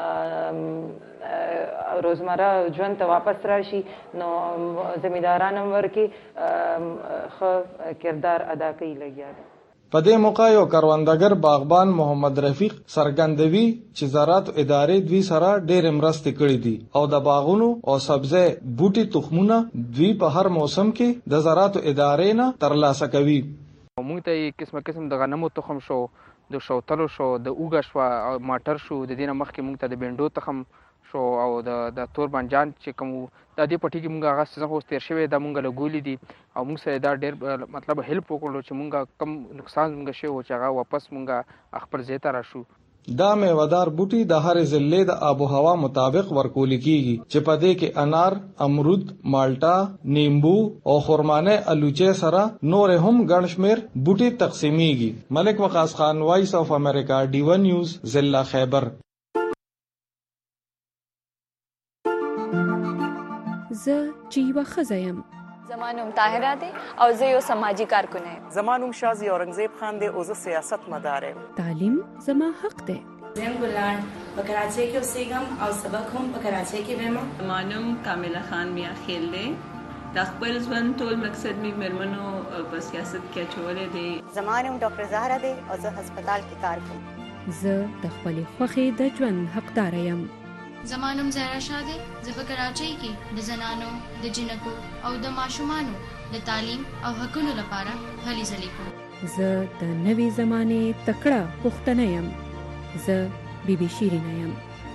روزمره ژوند ته واپس راشي نو زمینداران هم ورکې ښه کردار ادا کوي لګیا دی. په دې موقع یو کروندګر باغبان محمد رفیق څرګندوي چې زراعت ادارې دوی سره ډېرې مرستې کړې دي او د باغونو او سبزی بوټي تخمونه دوی په هر موسم کې د زراعت ادارې نه ترلاسه کوي. موږ ته قسمه قسم د غنمو تخم شو، د شوتلو شو، د اوږه شوه او ماټر شو، د دې نه مخکې موږ ته د بینډو تخم شو او د د تور بانجان چې کوم د دې پټي کې موږ هغه څه خو تیر شوی دا موږ له ګولې دي او موږ سره دا ډېر مطلب هیلپ وکړو چې موږ کم نقصان موږ شوی و چې هغه واپس موږ خپل ځای ته راشو. دا میوهدار بوټي د هرې ضلع د آب و هوا مطابق ورکول کیږي چې په دې کې انار، امرود، مالټا، نیمبو او خرمانه الوچه سره نور هم ګڼ شمېر بوټي تقسیمیږي. ملک وقاص خان، وایس اف امریکا، ډی ون نیوز، ضلع خیبر. زه چې یوه ښځه یم. زما نوم طاهره دی او زه یو سماجي کارکونه یم. زما نوم شازي اورنګزیب خان دی او زه سیاست مدار یم. تعلیم زما حق دی. زم ګلان په کراچۍ کې اوسېږم او سبق هم په کراچۍ کې وایم. زما نوم کامله خان میا خیل دی. د خپل ژوند ټول مقصد مې مېرمنو په سیاست کې اچولی دی. زما نوم ډاکټر زهره دی او زه هسپتال کې کار کوم. زه د خپلې خوښې د ژوند حقداره یم. زما نوم زهرا شاه دی. زه په کراچۍ کې د زنانو د جنکو او د ماشومانو د تعلیم او حقونو لپاره هلې ځلې کوم. زه د نوې زمانې تکړه پښتنه یم. زه بی بی شیرینه یم.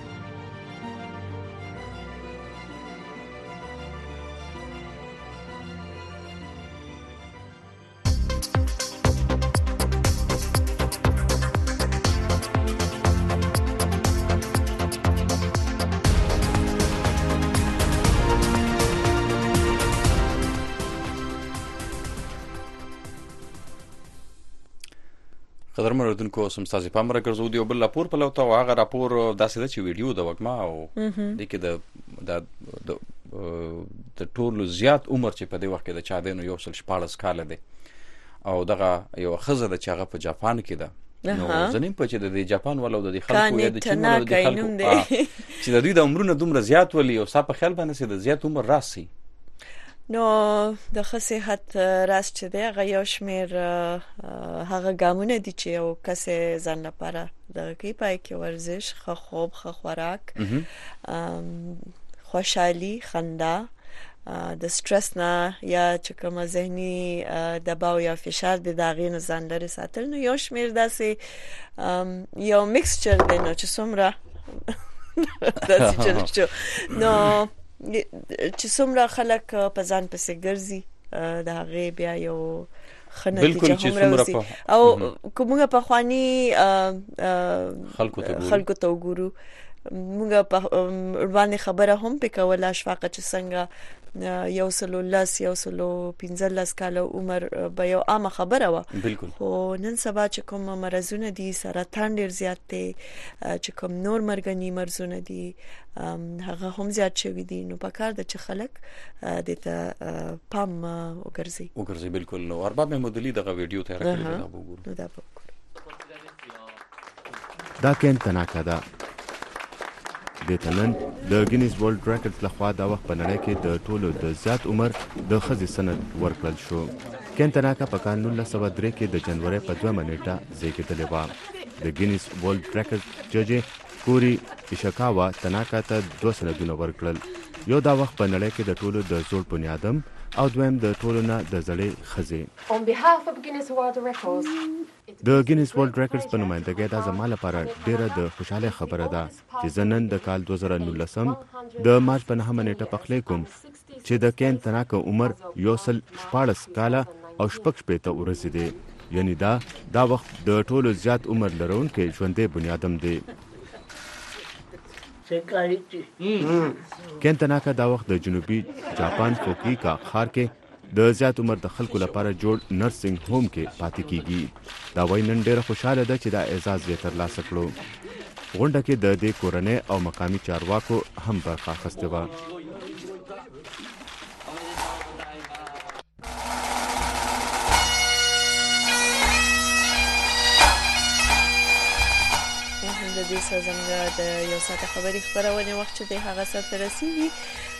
قدرمن اردوونکو اوس هم ستاسې پام راګرځو د یو بل راپور په لور ته او هغه راپور داسې ده چې ویډیو د وږمه او دې کې د د ټولو زیات عمر چې په دې وخت کې د چا دی نو یو سل شپاړس کاله دی او دغه یو ښځه ده چې هغه په جاپان کې ده. نو زه نیم په چې د دې جاپان والا او د دې خلکو یا د چین والا د خلکو چې د دوی د عمرونه دومره زیات ولي او ستا په خیال باندې چې د زیات عمر راسي نو د ښه صحت راز چې دی هغه یو شمېر هغه ګامونه دي چې یو کس ځان لپاره دغه کوي، پای کې ورزش، ښه خوب، ښه خوراک، خوشحالي، خندا، د سټرس نه یا چې کومه ذهني دباو یا فشار د داغې نه ځان لرې ساتل. نو یو شمېر داسې یو میکسچر دی نو چې څومره داسې چل شو نو چې څومره خلک په ځان پسې ګرځي د هغې بیا یو ښه نتیجه هم راوځي. او که موږ پخواني خلکو ته وګورو موږ په باندې خبره هم پې کوله اشفاقه چې څنګه یو سلو لس یو سلو پنځلس کاله عمر به یو عامه خبره وه، خو نن سبا چې کوم مرضونه دي، سرطان ډېر زیات دی، چې کوم نور مرګني مرضونه دي هغه هم زیات شوي دي. نو پکار ده چې خلک دې ته پام وګرځي وګرځي بالکل. نو ارباب محمود علي دغه ویډیو تیار کړی دی، دا وګورو. نو دا وګورو. دا کین تناکا ده د تنن د ګینیز ورلد ریکارډ لخوا دا وخت په نړۍ کې د ټولو د زیات عمر د ښځې سند ورکړل شو. کین تناکا په کال نولس سوه درې کې د جنورۍ په دویمه نیټه زیږېدلې وه. د ګینیز ورلد ریکارډ جج کوري ایشکاوا تناکا ته دوه سندونه ورکړل. یو دا وخت په نړۍ کې د ټولو د زوړ بنیادم او دویم د ټولو نه د زړې ښځې. د ګینیز ورلد ریکارډز په نمایندګۍ دا زما لپاره ډیره د خوشحالۍ خبره ده چې زه نن د کال دوه زره نولسم د مارچ په نهمه نیټه پخلی کوم چې د کین تناکا عمر یو سل شپاړس کاله او شپږ شپېته ورځې دی. یعنی دا دا وخت د ټولو زیات عمر لرونکی ژوندی بنیادم دی. کین تناکا دا وخت د جنوبي جاپان فوکویکا ښار کې د زیات عمر د خلکو لپاره جوړ نرسنګ هوم کې پاتې کیږي. دا وایي نن ډېره خوشحاله ده چې دا اعزاز یې ترلاسه کړو. غونډه کې د دې کورنۍ او مقامي چارواکو هم برخه اخیستې وه. دې سره زموږ د یو ساعت خبري خبرونه وخت چې د هغه سره رسیدي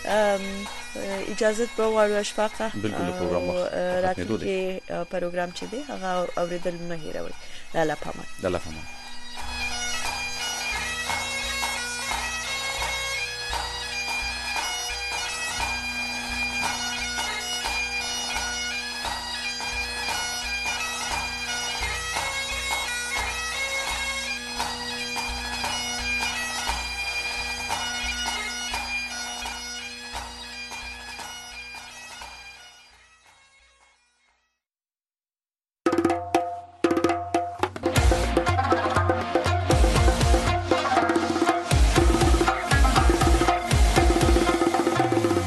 اجازه به وړو اشفاقه بالکل پروګرام راتلونکي پروګرام چې دی هغه اوریدل نه هیروي. لاله پامان لاله پامان